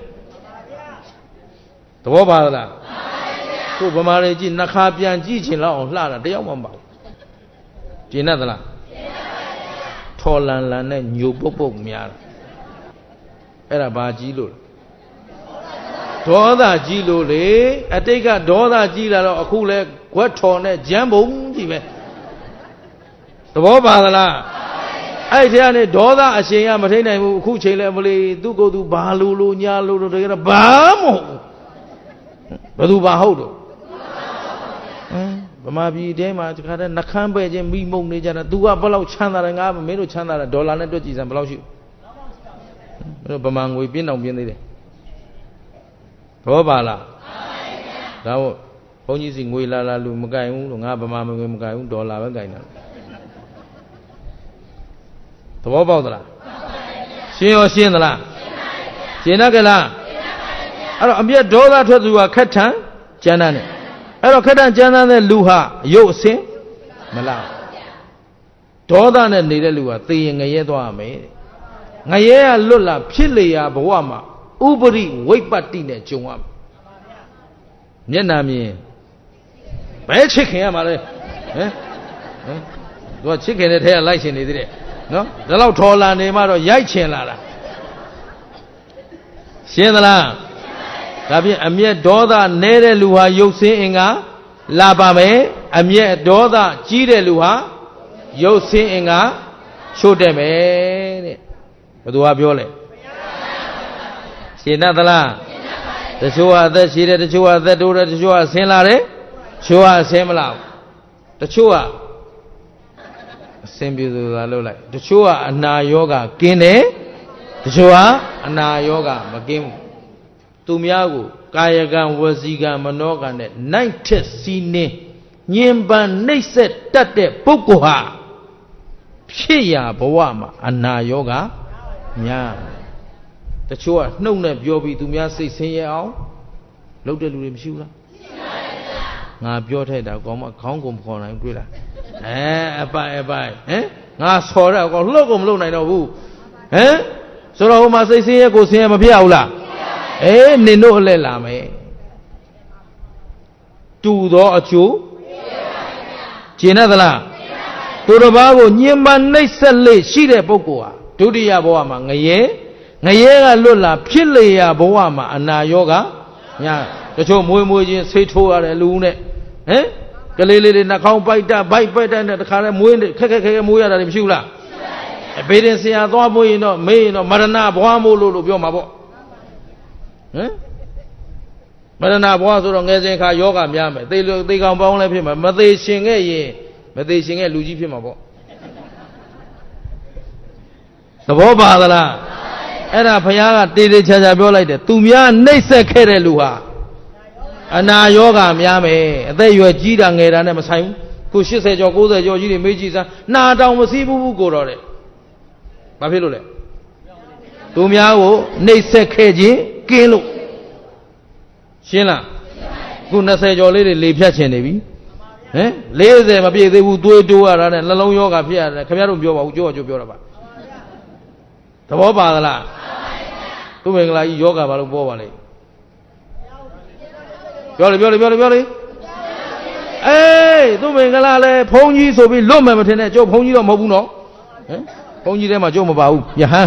သဘောပါလားကိုဗမာတွေကြည့်နှခါပြန်ကြည့်ချင်လောက်အောင်လှတာတယောက်မှမပါဘူးကျင်တတ်သလားထော်လန်လန်နဲ့ညိုပုတ်များတာအဲ့ဒါဘာကြီးလို့ဒေါသကြီးလို့လေအတိတ်ကဒေါသကြီးလာတော့အခုလဲခွက်ထော်နဲ့ဂျမ်းပုံကြီးပဲသဘောပါသလားအဲ့ဒီကနေဒေါသအရှင်ရမထိန်နိုင်ဘူးအခုချိန်လဲမလေးသူ့ကိုယ်သူဘာလို့ညာလို့တကယ်တော့ဘာမဟုတ်ဘယ်သူဘာဟုတ်တော့ဗမာပြည်ထဲမှာဒီခါတည်းနှခမ်းပဲ့ချင်းမိမုံနေကြတာ तू ကဘယ်လောက်ချမ်းသာတယ်ငါမင်းတို့ချမ်းသာတယ်ဒေါ်လာနဲ့တွက်ကြည့်စမ်းဘယ်လောက်ရှိမင်းတို့ဗမာငွေပြင်းအောင်ပြင်းသေးတယ်ဘောပါလားဒါမို့ဘုန်းကြီးစီငွေလာလူမကင်ဘူးလို့ငါဗမာငွေမကင်ဘူးဒေါ်လာပဲကင်တာသဘောပေါက်သလားရှင်းရောရှင်းသလားရှင်းတတ်ကြလားအဲ့တော့အမျက်ဒေါသထွက်သူကခက်ထန်ကျမ်းတမ်းတယ်အဲ့တော့ခက်ထန်ကျမ်းတမ်းတဲ့လူဟာရုပ်အစင်မလားဒေါသနဲ့နေတဲ့လူကသေရင်ငရဲသွားရမယ်ငရဲကလွတ်လာဖြစ်လေရာဘဝမှာဥပရိဝိပတ္တိနဲ့ကြုံရမယ်မျက်နာမြင်ဘယ်ချစ်ခင်ရမှာလဲသူကချစ်ခင်တဲ့ထဲကလိုက်ရှင်နေသေးတယ်နော်ဒါတော့ထော်လာနေမှတော့ရိုက်ချင်လာတာရှင်းသလားဒါဖြင့်အမျက်ဒေါသနဲတဲ့လူဟာရုပ်ဆင်းအင်္ဂါလာပါမယ်အမျက်ဒေါသကြီးတဲ့လူဟာရုပ်ဆင်းအင်္ဂါချို့တက်မယ်တဲ့ဘယ်သူကပြောလဲရှင်းတတ်သလားတချို့ကအသက်ရှိတယ်တချို့ကအသက်တိုးတယ်တချို့ကဆင်းလာတယ်တချို့ကအဆင်းမလာဘူးတချို့ကအဆင်းပြေဆိုတာလုပ်လိုက်တချို့ကအနာယောဂကင်းတယ်တချို့ကအနာယောဂမကင်းဘူးသူများကိုကာယကံဝစီကံမနောကံနဲ့နိုင်ထက်စီးနှင်းညင်ပန်နှိပ်စက်တတ်တဲ့ပုဂ္ဂိုလ်ဟာဖြစ်ရာဘဝမှာအနာယောဂများတချို့ကနှုတ်နဲ့ပြောပြီးသူများစိတ်ဆင်းရဲအောင်လုပ်တဲ့လူတွေမရှိဘူးလားငါပြောထိုက်တာကောင်းမခေါင်းကုန်မခေါ်နိုင်တွေ့လားအပိုင်ငါဆော်တော့ကောလှုပ်ကုန်မလှုပ်နိုင်တော့ဘူးဆိုတော့ဟိုမှာစိတ်ဆင်းရဲကိုဆင်းရဲမဖြစ်ဘူးလားနင်တို့အလဲလာမယ်တူသောအကျိုးကျင်တတ်သလားသူတစ်ပါးကိုညှဉ်းပန်းနှိပ်စက်လေရှိတဲ့ပုဂ္ဂိုလ်ဟာဒုတိယဘဝမှာငရဲကလွတ်လာဖြစ်လေရာဘဝမှာအနာယောဂညာတချို့မွေးချင်းဆေးထိုးရတယ်လူနဲ့ကလေးလေးတွေနှာခေါင်းပိုက်တက်နဲ့တခါလဲမွေးခက်မွေးရတာတွေမရှိဘူးလားဘေးရင်ဆရာသွားမွေးရင်တော့မေးရင်တော့မရဏဘွားမို့လို့ပြောမှာပေါ့မရဏဘွားဆိုတော့ငယ်စဉ်ခါယောဂများမယ်သေကောင်ပေါင်းလည်းဖြစ်မှာမသေးရှင်ခဲ့လူကြီးဖြစ်မှာပေါ့သဘောပါသလားအဲ့ဒါဘုရားကတေချာပြောလိုက်တယ်သူများနှိပ်စက်ခဲ့တဲ့လူဟာအနာယောဂများမယ်အသက်ရွယ်ကြီးတာငယ်တာနဲ့မဆိုင်ဘူးခု80ကျော်90ကျော်ကြီးတွေမေးကြည့်စမ်းနာတောင်မစည်းဘူးကိုတော့တဲ့ဘာဖြစ်လို့လဲသူများကိုနှိပ်စက်ခဲ့ခြင်းကင်းလို့ရှင်းလားခု20ကျော်လေးတွေလေဖြတ်ချင်နေပြီ40မပြည့်သေးဘူးသွေးတိုးရတာနဲ့နှလုံးယောဂဖြစ်ရတယ်ခင်ဗျားတို့ပြောပါဦးကြောပြောတာပါသဘောပါသလားသူ့မင်္ဂလာကြီးယောဂဘာလို့ပေါ်ပါလဲပြောလေသူ့မင်္ဂလာလဲဘုန်းကြီးဆိုပြီးလွတ်မယ်မထင်နဲ့ကျုပ်ဘုန်းကြီးတော့မဟုတ်ဘူးနော်ဘုန်းကြီးထဲမှာကျုပ်မပါဘူးယဟန်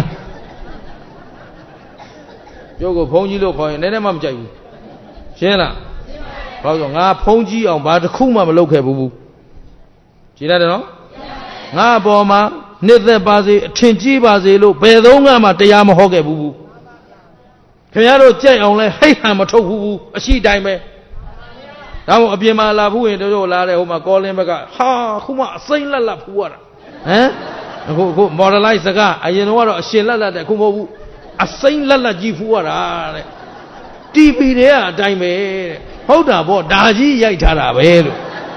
ကျုပ်ကိုဘုန်းကြီးလို့ခေါ်ရင်နည်းနည်းမှမကြိုက်ဘူးရှင်းလားဘာလို့ငါဖုံးကြီးအောင်ဘာတစ်ခုမှမလုပ်ခဲ့ဘူးကြည်ရတယ်နော်ငါအပေါ်မှာနှစ်သက်ပါစေအထင်ကြီးပါစေလို့ဘယ်သုံးကမှတရားမဟောခဲ့ဘူးခင်ဗျားတို့ကြိုက်အောင်လဲဟိတ်ဟန်မထုတ်ဘူးအရှိတိုင်းပဲဒါမို့အပြင်မှာလာဘူးရင်တို့လာတဲ့ဟိုမှာကောလင်းဘက်ကဟာခုမှအစိမ့်လက်လက်ဖူးရတာအခုမော်ဒလိုက်စကားအရင်တော့အရှင်လက်လက်တဲ့အခုမဟုတ်ဘူးအစိမ့်လက်လက်ကြီးဖူးရတာတဲ့ TV တွေကအတိုင်းပဲတဲ့ဟုတ်တာပေါ့ဒါကြီးရိုက်ထားတာပဲလို့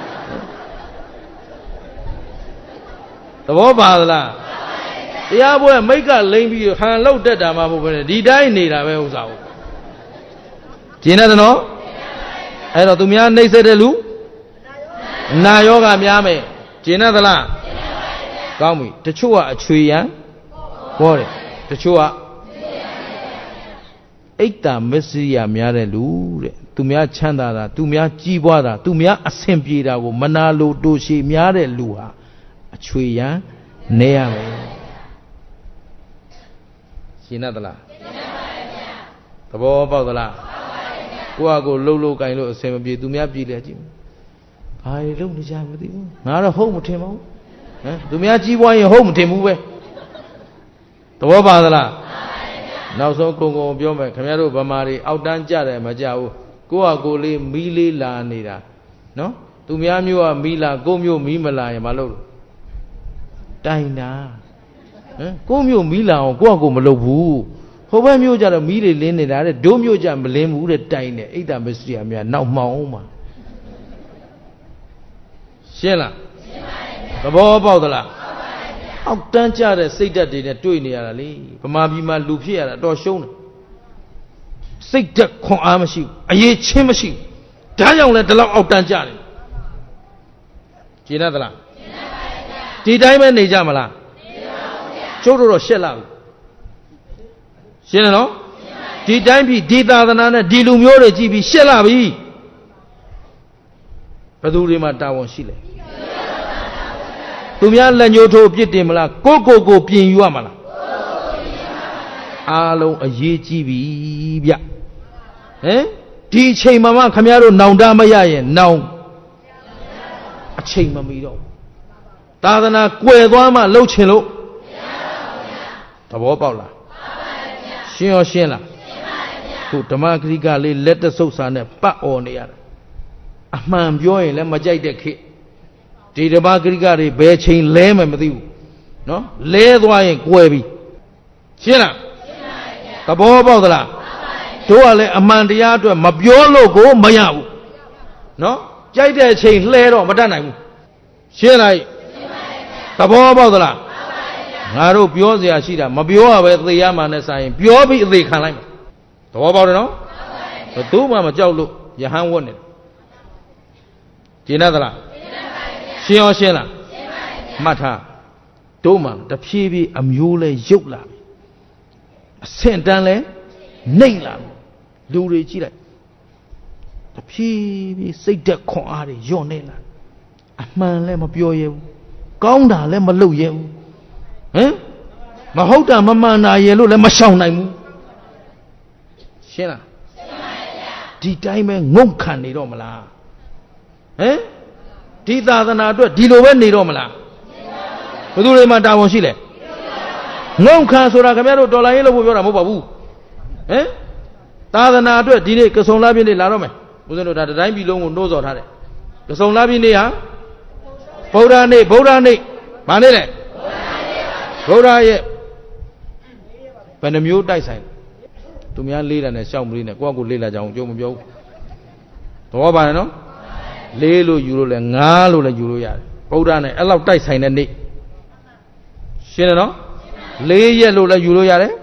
သဘောပါသလားတရားပွဲမိတ်ကလိမ့်ပြီးဟန်လောက်တက်တာမှမဟုတ်ဘူးဒီတိုင်းနေတာပဲဥစ္စာကိုကျင်တယ်နော်အဲ့တော့သူများနှိမ့်ဆက်တဲ့လူနာယောဂများမယ်ကျင်တယ်သလားကောင်းပြီတချို့ကအချွေရန်ဟောတယ်တချို့ကအိတ်တာမစ္စရိယများတဲ့လူတဲ့သူများချမ်းသာတာသူများကြီးပွားတာသူများအဆင်ပြေတာကိုမနာလိုတိုးရှိများတဲ့လူဟာအချွေရန်နေရမယ်ရှင်းသလားသဘောပေါက်သလားကိုယ့်အကိုလှုပ်လှုပ်ကင်လို့အဆင်မပြေသူများပြေလေကြည့်ဘာတွေလုပ်နေကြမသိဘူးငါတော့ဟုတ်မထင်ပါဘူးဟမ်သူများကြီးပွားရင်ဟုတ်မထင်ဘူးပဲသဘောပါသလားနောက်ဆုံးကုံကုံပြောမယ်ခင်ဗျားတို့ဗမာတွေအောက်တန်းကြတယ်မကြဘူးကိုယ့်အကိုလေးမီးလေးလာနေတာနော်သူများမျိုးကမီးလာကိုမျိုးမီးမလာရင်မလုပ်လို့တိုင်တာဟမ်ကိုမျိုးမီးလာအောင်ကိုယ့်အကိုမလုပ်ဘူးဟိုဘက်မျိုးကြတော့မီးတွေလင်းနေတာတဲ့ဒိုးမျိုးကြမလင်းဘူးတဲ့တိုင်တယ်အိတ်တာမစ္စရိယများနောက်မှောင်အောင်ပါရှင်းလားရှင်းပါတယ်သဘောပေါက်သလားအောက်တန်းကြတဲ့စိတ်ဓာတ်တွေနဲ့တွေ့နေရတာလေဗမာပြည်မှာလူဖြစ်ရတာတော်ရှုံးတယ်စိတ်ဓာတ်ခွန်အားမရှိဘူးအရေးချင်းမရှိဘူးဒါကြောင့်လဲဒီလောက်အောက်တန်းကြတယ်ကျင်သလားကျင်ပါတယ်ဗျာဒီတိုင်းပဲနေကြမလားနေပါဘူးဗျာကျုပ်တို့တော့ရှက်လာဘူးရှင်းတယ်နော်ဒီတိုင်းပြီဒီသာသနာနဲ့ဒီလူမျိုးတွေကြည့်ပြီးရှက်လာပြီဘယ်သူတွေမှတာဝန်ရှိလဲသူများလက်ညှိုးထိုးပြစ်တင်မလားကိုပြင်ယူရမလားအားလုံးအရေးကြီးပြီဗျဟင်ဒီအချိန်မှခမရတို့နောင်တမရရင်နောင်အချိန်မမီတော့သာသနာကွယ်သွားမှလှုပ်ချင်လို့သဘောပေါက်လားရှင်းရောရှင်းလားခုဓမ္မဂရိကလေးလက်တဆုပ်စာနဲ့ပတ်អော်နေရတာအမှန်ပြောရင်လည်းမကြိုက်တဲ့ခေတ်ဒီဓမ္မဂရိကတွေဘယ်ချိန်လဲမှမသိဘူးနော်လဲသွားရင်ကွယ်ပြီရှင်းလားသဘောပေါက်သလားတို့ကလည်းအမှန်တရားအတွက်မပြောလို့ကိုမရဘူးနော်ကြိုက်တဲ့အချိန်လှဲတော့မတတ်နိုင်ဘူးရှင်းလိုက်သဘောပေါက်သလားငါတို့ပြောเสียရှိတာမပြောရပဲသေရမှာနဲ့ဆိုင်ရင်ပြောပြီးအသေးခံလိုက်မယ်သဘောပေါက်တယ်နော်ဘယ်သူမှမကြောက်လို့ယဟန်ဝတ်နေကျင်သလားရှင်းရောရှင်းလားမှတ်ထားတို့မှတဖြည်းဖြည်းအမျိုးလဲရုပ်လာပြီအဆင့်တန်းလဲနှိမ့်လာပြီလူတွေကြည့်လိုက်တဖြည်းဖြည်းစိတ်ဓာတ်ခွန်အားတွေညွန့်နေလာအမှန်လဲမပြောရဘူးကောင်းတာလဲမလုပ်ရဘူးဟင်မဟုတ်တာမမှန်တာရလို့လည်းမရှောင်နိုင်ဘူးရှင်းလားရှင်းပါရဲ့ဗျာဒီတိုင်းပဲငုံခံနေတော့မလားဟင်ဒီသာသနာအတွက်ဒီလိုပဲနေတော့မလားဘယ်သူတွေမှတာဝန်ရှိလဲငုံခံဆိုတာခင်ဗျားတို့တော်လိုင်းရေးလို့ပြောတာမဟုတ်ပါဘူးဟင်သာသနာအတွက်ဒီနေ့ကစုံလာပြည့်နေ့လာတော့မယ်ဦးဇင်းတို့ဒါတိုင်းပြည်လုံးကိုနှိုးဆော်ထားတယ်ကစုံလာပြည့်နေ့ဟာဗုဒ္ဓနေ့ဘာနေ့လဲဗုဒ္ဓရဲ့ဘယ်နှမျိုးတိုက်ဆိုင်သူများလေးတာနဲ့ရှောက်မလေးနဲ့ကိုယ့်ကိုလေးလာကြအောင်ကြုံမပြောဘူးသဘောပါနဲ့နော်လေးလို့ယူလို့လဲငါးလို့လဲယူလို့ရတယ်ဗုဒ္ဓနဲ့အဲ့လောက်တိုက်ဆိုင်တဲ့နေ့ရှင်းတယ်နော်4 ရက်လို့လဲယူလို့ရတယ်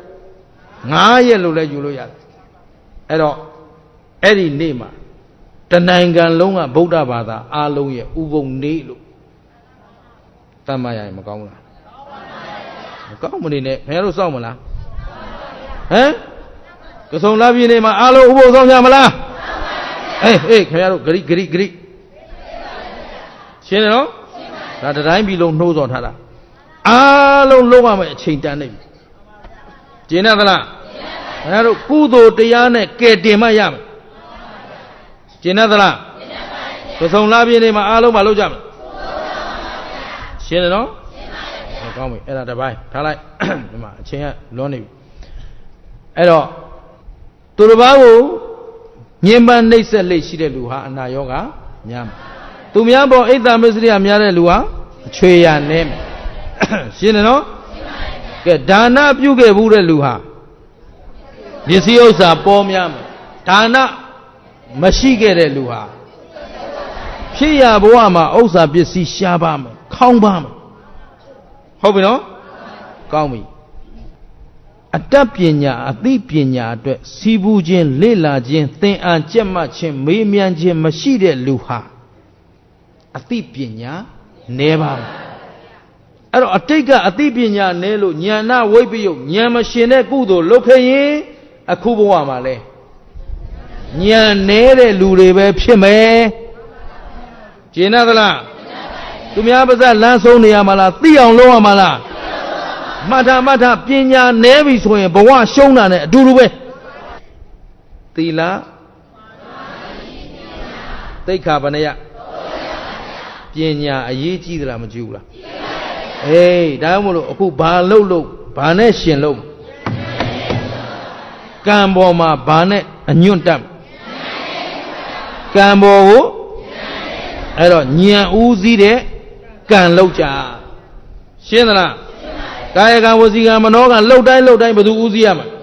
5 ရက်လို့လဲယူလို့ရတယ်အဲ့တော့အဲ့ဒီနေ့မှာတနိုင်ငံလုံးကဗုဒ္ဓဘာသာအားလုံးရဲ့ဥပုံနေ့လို့တတ်မှတ်ရရင်မကောင်းဘူးလားမကောင်းမနေနဲ့ခင်ဗျားတို့စောင့်မလားဟမ်ကစုံလာပြည်နေမှာအားလုံးဥပုံဆောင်ကြမလားအေးခင်ဗျားတို့ဂရိရှင်းတယ်နော်ဒါတိုင်းပြည်လုံးနှိုးဆော်ထားတာအားလုံးလုံးဝမယ်အချိန်တန်နေပြီကျင်းရသလားခင်ဗျားတို့ကုသိုလ်တရားနဲ့ကဲတင်မှရမယ်ကျင်းရသလားကစုံလာပြည်နေမှာအားလုံးမလုပ်ကြမယ်ရှင်းတယ်နော်ကောင်းပြီအဲ့ဒါတစ်ပိုင်းထားလိုက်ဒီမှာအချိန်ကလွန်နေပြီအဲ့တော့သူတစ်ပါးကိုညင်ပန်းနှိပ်စက်လိရှိတဲ့လူဟာအနာရောဂါများမယ်သူများပေါ်အိတ်တမစ္စရိယများတဲ့လူဟာအချွေရနဲမယ်ရှင်းတယ်နော်ကဲဒါနပြုခဲ့ဘူးတဲ့လူဟာပစ္စည်းဥစ္စာပေါ်များမယ်ဒါနမရှိခဲ့တဲ့လူဟာဖြစ်ရဘဝမှာဥစ္စာပစ္စည်းရှားပါမယ်ခေါင်းပါမယ်ဟုတ်ပြီနော်ကောင်းပြီအတတ်ပညာအသိပညာအတွက်စီးပူးခြင်းလေ့လာခြင်းသင်အားကြက်မှတ်ခြင်းမေးမြန်းခြင်းမရှိတဲ့လူဟာအသိပညာနည်းပါဘူးအဲ့တော့အတိတ်ကအသိပညာနည်းလို့ဉာဏဝိပယုတ်ဉာဏ်မရှင်တဲ့ကုသိုလ်လုပ်ခဲ့ရင်အခုဘဝမှာလဲဉာဏ်နည်းတဲ့လူတွေပဲဖြစ်မယ်ကျင်သလားသူများပါးစပ်လမ်းဆုံးနေရမှာလားသိအောင်လုပ်ရမှာလားမှတ်ထားပညာနည်းပြီဆိုရင်ဘဝရှုံးတာနဲ့အတူတူပဲသီလသိက္ခာပဏယပညာအရေးကြီးသလားမကြီးဘူးလားအေးဒါကြောင့်မလို့အခုဘာလုပ်ဘာနဲ့ရှင်လုပ်ကံပေါ်မှာဘာနဲ့အညွန့်တတ်ကံပေါ်ကိုအဲ့တော့ဉာဏ်ဦးစီးတဲ့ကံလောက်ကြရှင်းသလားကာယကံဝစီကံမနောကံလှုပ်တိုင်းဘယ်သူဦးစီးရမှာ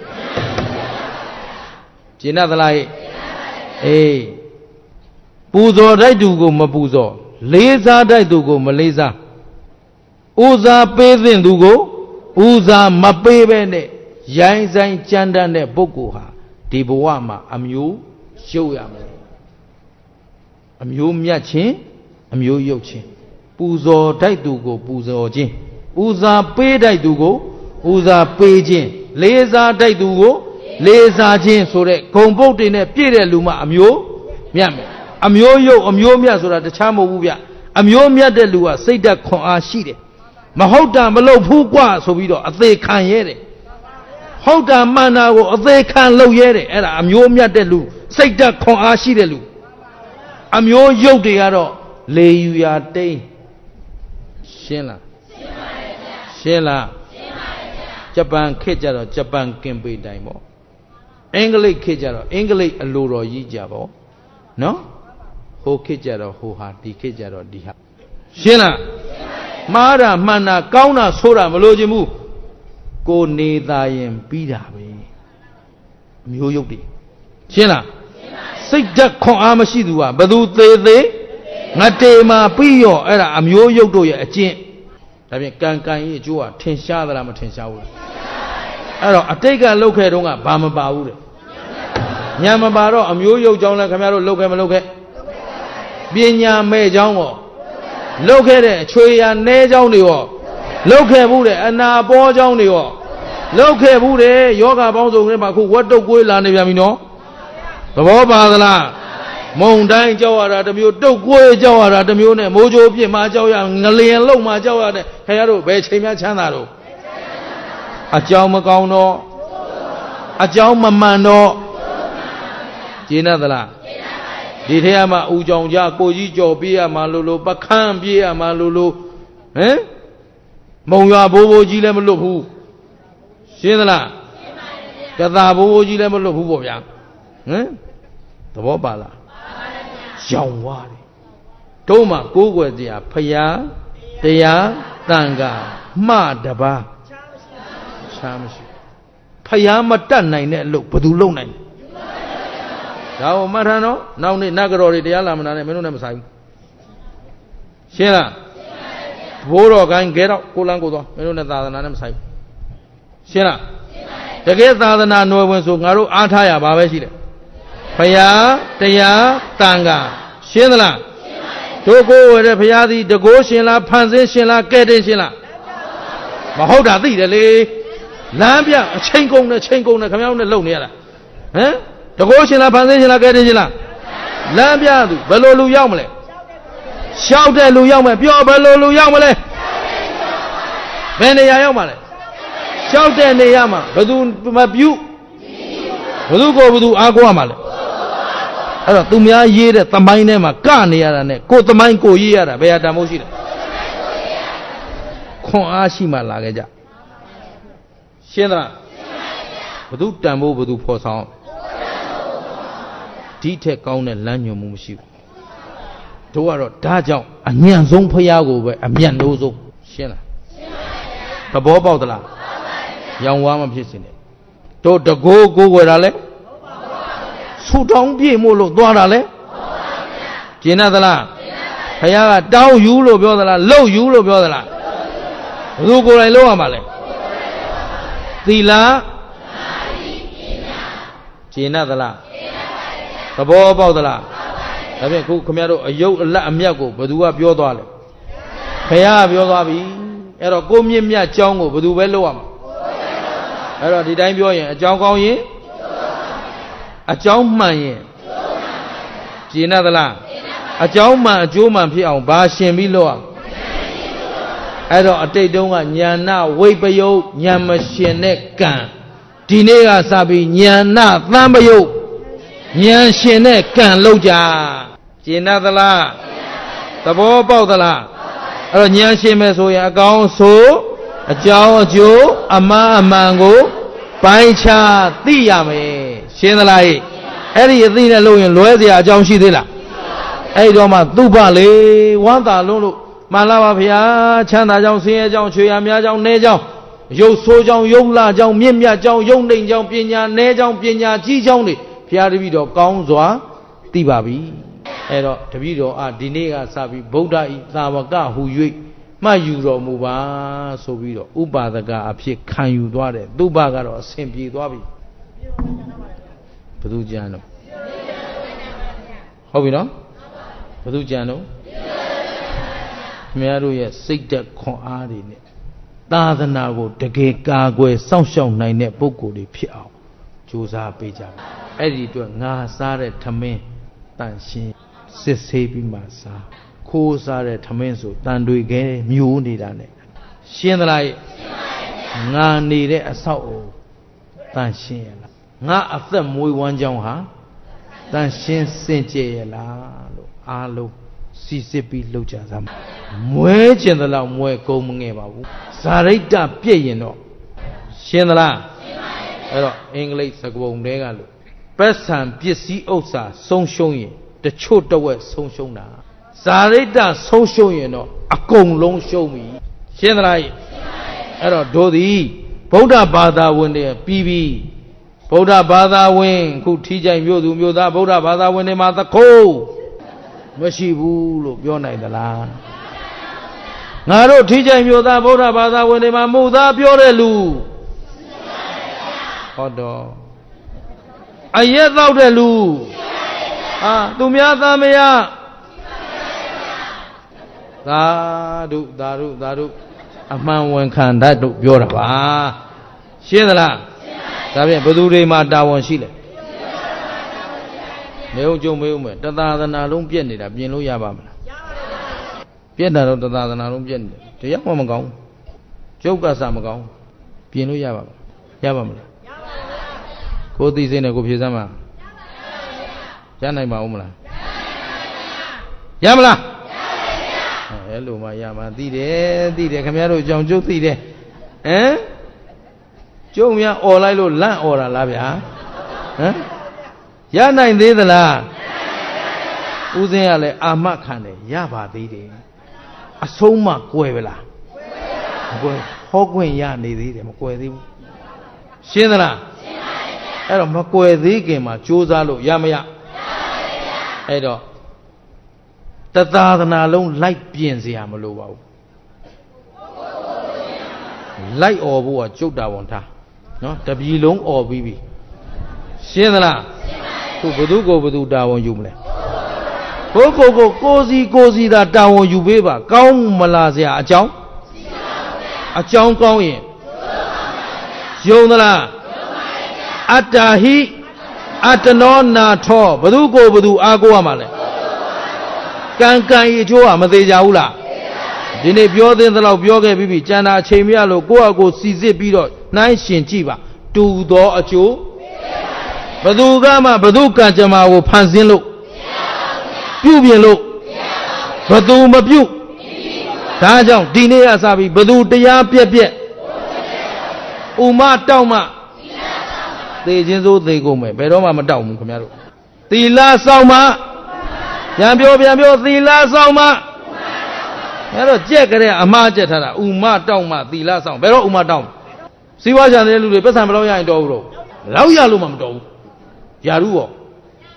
ကျင့်သလားအေးပူဇော်တိုက်သူကိုမပူဇော်လေးစားတိုက်သူကိုမလေးစားဦးစားပေးသင့်သူကိုဦးစားမပေးပဲနဲ့ရိုင်းဆိုင်ကြမ်းတမ်းတဲ့ပုဂ္ဂိုလ်ဟာဒီဘဝမှာအမျိုးရှုပ်ရမယ်အမျိုးမြတ်ခြင်းအမျိုးယုတ်ခြင်းပူဇော်တိုက်သူကိုပူဇော်ခြင်းဦးစားပေးတိုက်သူကိုဦးစားပေးခြင်းလေးစားတိုက်သူကိုလေးစားခြင်းဆိုတဲ့ဂုံပုတ်တွေနဲ့ပြည့်တဲ့လူမှအမျိုးမြတ်မယ်အမျိုးယုတ်အမျိုးမြတ်ဆိုတာတခြားမဟုတ်ဘူးဗျအမျိုးမြတ်တဲ့လူကစိတ်ဓာတ်ခွန်အားရှိတယ်မဟုတ်တာမလုပ်ဘူးกว่าဆိုပြီးတော့အသေးခံရဲတယ်ဟုတ်တာမှန်တာကိုအသေးခံလုပ်ရဲတယ်အဲ့ဒါအမျိုးမြတ်တဲ့လူစိတ်ဓာတ်ခွန်အားရှိတဲ့လူအမျိုးယုတ်တွေကတော့လေယူရာတိန်ရှင်းလားရှင်းလားဂျပန်ခေတ်ကြတော့ဂျပန်ကင်ပေတိုင်းပေါ့အင်္ဂလိပ်ခေတ်ကြတော့အင်္ဂလိပ်အလိုတော်ကြီးကြပေါ့နော်ဟိုခေတ်ကြတော့ဟိုဟာဒီခေတ်ကြတော့ဒီဟာရှင်းလားမှားတာမှန်တာကောင်းတာဆိုးတာမလို့ခြင်းဘူးကိုနေသာရင်ပြီးတာပဲအမျိုးယုတ်တွေရှင်းလားစိတ်ဓာတ်ခွန်အားမရှိသူကဘသူသေးငတေမှာပြီးရောအဲ့ဒါအမျိုးယုတ်တို့ရဲ့အကျင့်ဒါဖြင့်ကံကြီးအကျိုးကထင်ရှားသလားမထင်ရှားဘူးလားအဲ့တော့အတိတ်ကလှုပ်ခဲ့တုန်းကဘာမပါဘူးတဲ့ညာမပါတော့အမျိုးယုတ်ကြောင်းလဲခင်ဗျားတို့လှုပ်ခဲ့မလှုပ်ခဲ့ပညာမဲ့ကြောင်းရောလှုပ်ခဲ့တဲ့အချွေရနဲကြောင်းတွေရောလှုပ်ခဲ့ဘူးတဲ့အနာပေါ်ကြောင်းတွေရောလှုပ်ခဲ့ဘူးတဲ့ယောဂပေါင်းစုံတွေမှာအခုဝတ်တုတ်ကွေးလာနေပြန်ပြီနော်သဘောပါသလားမုံတိုင်းကြောက်ရတာတစ်မျိုးတုတ်ကွေးကြောက်ရတာတစ်မျိုးနဲ့မိုးကြိုးပြစ်မှကြောက်ရငလျင်လုံးမှကြောက်ရတဲ့ခင်ဗျားတို့ဘယ်ချိန်မှချမ်းသာတော့အကြောင်းမကောင်းတော့အကြောင်းမမှန်တော့ကျင်းသလားဒီထဲမှာဦးကြောင်ကြကိုကြီးကြော်ပြေးရမှာလို့ပခန်းပြေးရမှာလို့ဟမ်မုံရွာဘိုးဘိုးကြီးလည်းမလွတ်ဘူးရှင်းသလားကသာဘိုးဘိုးကြီးလည်းမလွတ်ဘူးပေါ့ဗျာဟမ်သဘောပါလားရောင်ဝါတယ်တို့မှကိုးကွယ်တရားဖယားတရားတန်ခါမှတပါးရှားမရှိဖယားမတတ်နိုင်တဲ့အလုပ်ဘယ်သူလုပ်နိုင်လဲဒါကိုမှတ်ထားနော်နောက်နေ့နတ်ကတော်တွေတရားလာမနာနဲ့မင်းတို့နဲ့မဆိုင်ဘူးရှင်းလားဘိုးတော်ကိုင်းခဲတော့ကိုလန်းကိုသွားမင်းတို့နဲ့သာသနာနဲ့မဆိုင်ဘူးရှင်းလားတကယ်သာသနာနွယ်ဝင်ဆိုငါတို့အားထားရပါပဲရှိတယ်ဖယားတရားတန်ခါရှင်းသလားတို့ကိုဝယ်တဲ့ဖယားသည်တကိုးရှင်လားဖန်ဆင်းရှင်လားကဲတင်ရှင်လားမဟုတ်တာသိတယ်လေလမ်းပြအချိန်ကုန်နဲ့ခင်ဗျားတို့နဲ့လုံနေရတာဟမ်တကိုးရှင်လားဖန်ဆင်းရှင်လားကဲတင်ရှင်လားလမ်းပြသူဘယ်လိုလူရောက်မလဲရှောက်တဲ့လူရောက်မယ်ပြောဘယ်လိုလူရောက်မလဲဘယ်နေရာရောက်မှာလဲရှောက်တဲ့နေရာမှာဘယ်သူမပြုဘယ်သူကိုဘယ်သူအားကိုးရမှာလဲအဲ့တော့သူများရေးတဲ့သမိုင်းထဲမှာကနေရတာနဲ့ကိုသမိုင်းကိုရေးရတာဘယ်ဟာတန်ဖိုးရှိလဲခွန်အားရှိမှလာခဲ့ကြရှင်းသလားဘယ်သူတန်ဖိုးဘယ်သူဖော်ဆောင်ဒီထက်ကောင်းတဲ့လမ်းညွှန်မှုမရှိဘူးတို့ကတော့ဒါကြောင့်အညံ့ဆုံးဖျားကိုပဲအမြတ်လို့ဆုံးရှင်းလားသဘောပေါက်သလားရောင်ဝါမဖြစ်စင်နဲ့တို့တကိုးကိုွယ်တာလဲဆူတောင်းပြေမို့လို့သွားတာလေကျင်သလားဘုရားကတောင်းယူလို့ပြောသလားလှုပ်ယူလို့ပြောသလားဘယ်သူကိုယ်တိုင်လှုပ်ရမှာလဲသီလကျင်သလားသဘောပေါက်သလားဒါဖြင့်ခုခင်ဗျားတို့အယုတ်အလတ်အမြတ်ကိုဘယ်သူကပြောသွားလဲဘုရားကပြောသွားပြီအဲ့တော့ကိုမြင့်မြတ်ကြောင်းကိုဘယ်သူပဲလုပ်ရမှာအဲ့တော့ဒီတိုင်းပြောရင်အကြောင်းကောင်းရင်အကြောင်းမှန်ရင်ကျင်သလားအကြောင်းမှန်အကျိုးမှန်ဖြစ်အောင်ဘာရှင်ပြီးလုပ်ရအဲ့တော့အတိတ်တုန်းကညာနာဝိပယုတ်ညာမရှင်တဲ့ကံဒီနေ့ကစပြီးညာနာသံပယုတ်ညာရှင်တဲ့ကံလုပ်ကြကျင်သလားသဘောပေါက်သလားအဲ့တော့ဉာဏ်ရှင်မယ်ဆိုရင်အကောင်းဆိုအကြောင်းအကျိုးအမှားအမှန်ကိုပိုင်းခြားသိရမယ်ရှင်းသလားအဲ့ဒီအသိနဲ့လို့ရင်လွဲเสียအကြောင်းရှိသေးလားအဲ့တော့မှသူ့ဘလေဝမ်းသာလုံးလို့မှန်လားပါဗျာချမ်းသာကြောင်းဆင်းရဲကြောင်းချွေရများကြောင်းနဲကြောင်းရုပ်ဆိုးကြောင်းယုံလာကြောင်းမြင့်မြတ်ကြောင်းယုံနှိမ်ကြောင်းပညာနဲကြောင်းပညာကြီးကြောင်းတွေဘုရားတပည့်တော်ကောင်းစွာသိပါပြီအဲ့တော့တပည့်တော်ဒီနေ့ကစပြီးဗုဒ္ဓဤသာဝကဟူ၍မှတ်ယူတော်မူပါဆိုပြီးတော့ဥပါဒကအဖြစ်ခံယူသွားတယ်သူ့ဘကတော့အစဉ်ပြေသွားပြီဘယ်သူကြံတော့ဟုတ်ပြီနော်ဘယ်သူကြံတော့ခင်ဗျားတို့ရဲ့စိတ်သက်ခွန်အားတွေနဲ့သာသနာကိုတကယ်ကာကွယ်စောင့်ရှောက်နိုင်တဲ့ပုဂ္ဂိုလ်တွေဖြစ်အောင်ကြိုးစားပေးကြပါအဲ့ဒီအတွက်ငါစားတဲ့ထမင်းတန်ရှင်းစစ်ဆေးပြီးမှစားခိုးစားတဲ့ထမင်းဆိုတန်တွေခဲမျိုးနေတာ ਨੇ ရှင်းသလားငါနေတဲ့အဆောက်အုံတန်ရှင်းရလားငါအသက်မွေးဝမ်းကြောင်းဟာတန်ရှင်းစင်ကြယ်ရလားလို့အားလုံးစီစစ်ပြီးလှုပ်ကြစမ်းမွဲကျင်သလောက်မွဲကုန်မငယ်ပါဘူးဇာရိတ္တပြည့်ရင်တော့ရှင်းသလားအဲ့တော့အင်္ဂလိပ်စကားပုံတွေကလို့ပတ်စံပစ္စည်းဥစ္စာဆုံးရှုံးရင်တချို့တဝက်ဆုံးရှုံးတာဇာရိတ္တဆုံးရှုံးရင်တော့အကုန်လုံးရှုံးပြီရှင်းသလားအဲ့တော့တို့သည်ဗုဒ္ဓဘာသာဝင်တွေပြီးဗုဒ္ဓဘာသာဝင်ခုထီးကြိုင်မြို့သူမြို့သားဗုဒ္ဓဘာသာဝင်တွေမှာသခိုးမရှိဘူးလို့ပြောနိုင်သလားငါတို့ထီးကြိုင်မြို့သားဗုဒ္ဓဘာသာဝင်တွေမှာမုသားပြောတဲ့လူဟောတော့အရက်သောက်တဲ့လူသူများသားမယားသာဓုသာဓုသာဓုအမှန်ဝန်ခံတတ်တို့ပြောတာပါရှင်းသလားဒါဖြင့်ဘယ်သူတွေမှာတာဝန်ရှိလဲနေဦးကြုံမေးဦးမယ်တသာသနာလုံးပြက်နေတာပြင်လို့ရပါမလားပြက်တာတော့တသာသနာလုံးပြက်နေတယ်တရားမှမကောင်းကျုပ်ကစားမကောင်းပြင်လို့ရပါမလားရပါမလားကိုသိစိတ်နဲ့ကိုဖြေစမ်းပါရနိုင်ပါဦးမလားရမလားအဲ့လိုမှရမှာသိတယ်ခင်ဗျားတို့ကြောင်ကျုပ်သိတယ်ကျုပ်များអော်လိုက်လို့လန့်អော်တာလားဗျာရနိုင်သေးသလားဦးစင်းကလည်းအာမခံတယ်ရပါသေးတယ်အဆုံးမကွယ်ဗလားမကွယ်ဟောခွင့်ရနေသေးတယ်မကွယ်သေးဘူးရှင်းသလားအဲ့တော့မကွယ်သေးခင်မှာကြိုးစားလို့ရမရအဲ့တော့တသာသနာလုံးလိုက်ပြင်เสียမလို့ပါဘူးလိုက်អော်ဖို့ကကျုပ်တာဝန်ထားနော်တပြီလုံးអော်ပြီးပြီရှင်းသလားခုဘသူကိုဘသူတာဝန်ယူမလဲကိုစီသာတာဝန်ယူပေးပါကောင်းမလားเสียအကြောင်းကောင်းရင်ယုံသလားအတ္တဟိအတ္တနောနာထောဘသူကိုဘသူအားကိုးရမှာလဲကံအကျိုးကမသေးကြဘူးလားဒီနေ့ပြောသင်းသလောက်ပြောခဲ့ပြီးပြီကျန်တာအချိန်မရလို့ကိုယ့်အကိုစီစစ်ပြီးတော့နှိုင်းရှင်ကြည့်ပါတူသောအကျိုးဘသူကမှဘသူကံကြမ္မာကိုဖန်ဆင်းလို့ပြုပြင်လို့ဘသူမပြုဒါကြောင့်ဒီနေ့ကစပြီးဘသူတရားပြက်ဥမတောက်မှသေခြင်းစိုးသေကုန်မယ်ဘယ်တော့မှမတောက်ဘူးခင်ဗျားတို့သီလဆောင်မှပြန်ပြောသီလဆောင်မှအဲ့တော့ကြက်ကြတဲ့အမှားကြက်ထားတာဥမတောက်မှသီလဆောင်ဘယ်တော့ဥမတောက်စီးပွားချန်တဲ့လူတွေပတ်စံဘယ်တော့ရရင်တော်ဘူးတော့လောက်ရလို့မှမတော်ဘူးယာရုရော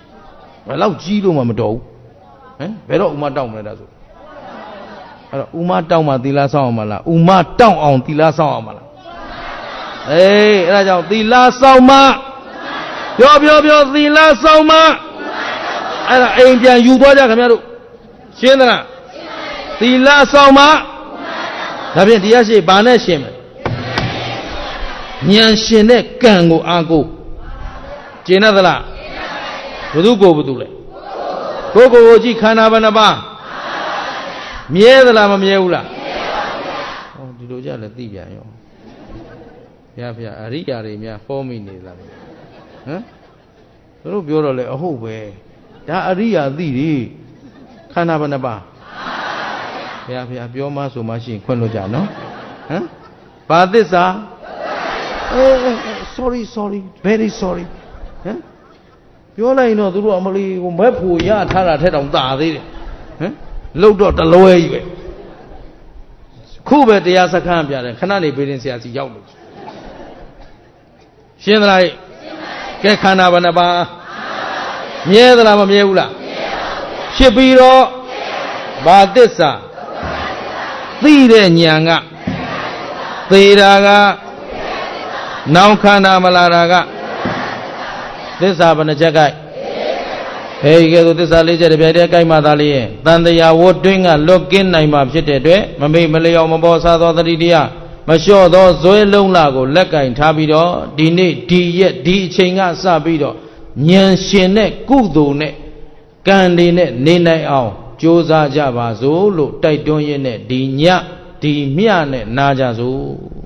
ဘယ်လောက်ကြီးလို့မှမတော်ဘူးဟမ်ဘယ်တော့ဥမတောင်းမလဲဒါဆိုအဲ့တော့ဥမတောင်းမှသီလဆောင်းအောင်မလားဥမတောင်းအောင်သီလဆောင်းအောင်မလားအေးအဲ့ဒါကြောင့်သီလဆောင်းမှပြောသီလဆောင်းမှအဲ့ဒါအိမ်ပြန်ယူသွားကြခင်ဗျားတို့ရှင်းသလားသီလဆောင်းမှဒါဖြင့်တရားရှိဘာနဲ့ရှင်းမလဲဉာဏ်ရှင်တဲ့ကံကိုအားကိုကျင့်ရသလားဘုသူကိုဘုသူလဲကိုကိုကြည့်ခန္ဓာဘယ်နှပါမြဲသလားမမြဲဘူးလားဟောဒီလိုကြလည်းသိပြန်ရောဘုရားအရိယာတွေများဟောမိနေလားဟမ်သူတို့ပြောတော့လေအဟုတ်ပဲဒါအရိယာသိတယ်ခန္ဓာဘယ်နှပါဘုရားပြောမှဆိုမှရှိရင်ခွင့်လို့ကြနော်ဟမ်ဘာသစ္စာsorry very sorry ဟမ်ပြောလိုက်ရင်တော့သူတို့အမလီကိုမက်ဖို့ရထားတာထက်တောင်ตาသေးတယ်ဟမ်လှုပ်တော့တလွဲကြီးပဲခုပဲတရားစခန်းပြတယ်ခဏနေဘေးရင်ဆရာစီရောက်လို့ရှင်းသလားကဲခန္ဓာဘယ်နှပါမြဲသလားမမြဲဘူးလားဖြစ်ပြီးတော့ဘာသစ္စာသိတဲ့ဉာဏ်ကသေတာကနောင်ခန္ဓာမလာတာကသစ္စာဘယ်နှချက်ကဲဟေးကဲဆိုသစ္စာ၄ချက်တပြိုင်တည်းကိုက်မှသာလေရင်တန်တရားဝတ်တွင်းကလွတ်ကင်းနိုင်မှာဖြစ်တဲ့အတွက်မမေ့မလျော်မပေါ်စားသောတတိတရားမလျှော့သောဇွဲလုံးလာကိုလက်ကင်ထားပြီးတော့ဒီနေ့ဒီရက်ဒီအချိန်ကစပြီးတော့ဉာဏ်ရှင်တဲ့ကုသိုလ်နဲ့ကံတွေနဲ့နေနိုင်အောင်ကြိုးစားကြပါစို့လို့တိုက်တွန်းရင်းနဲ့ဒီညဒီမြနဲ့နာကြစို့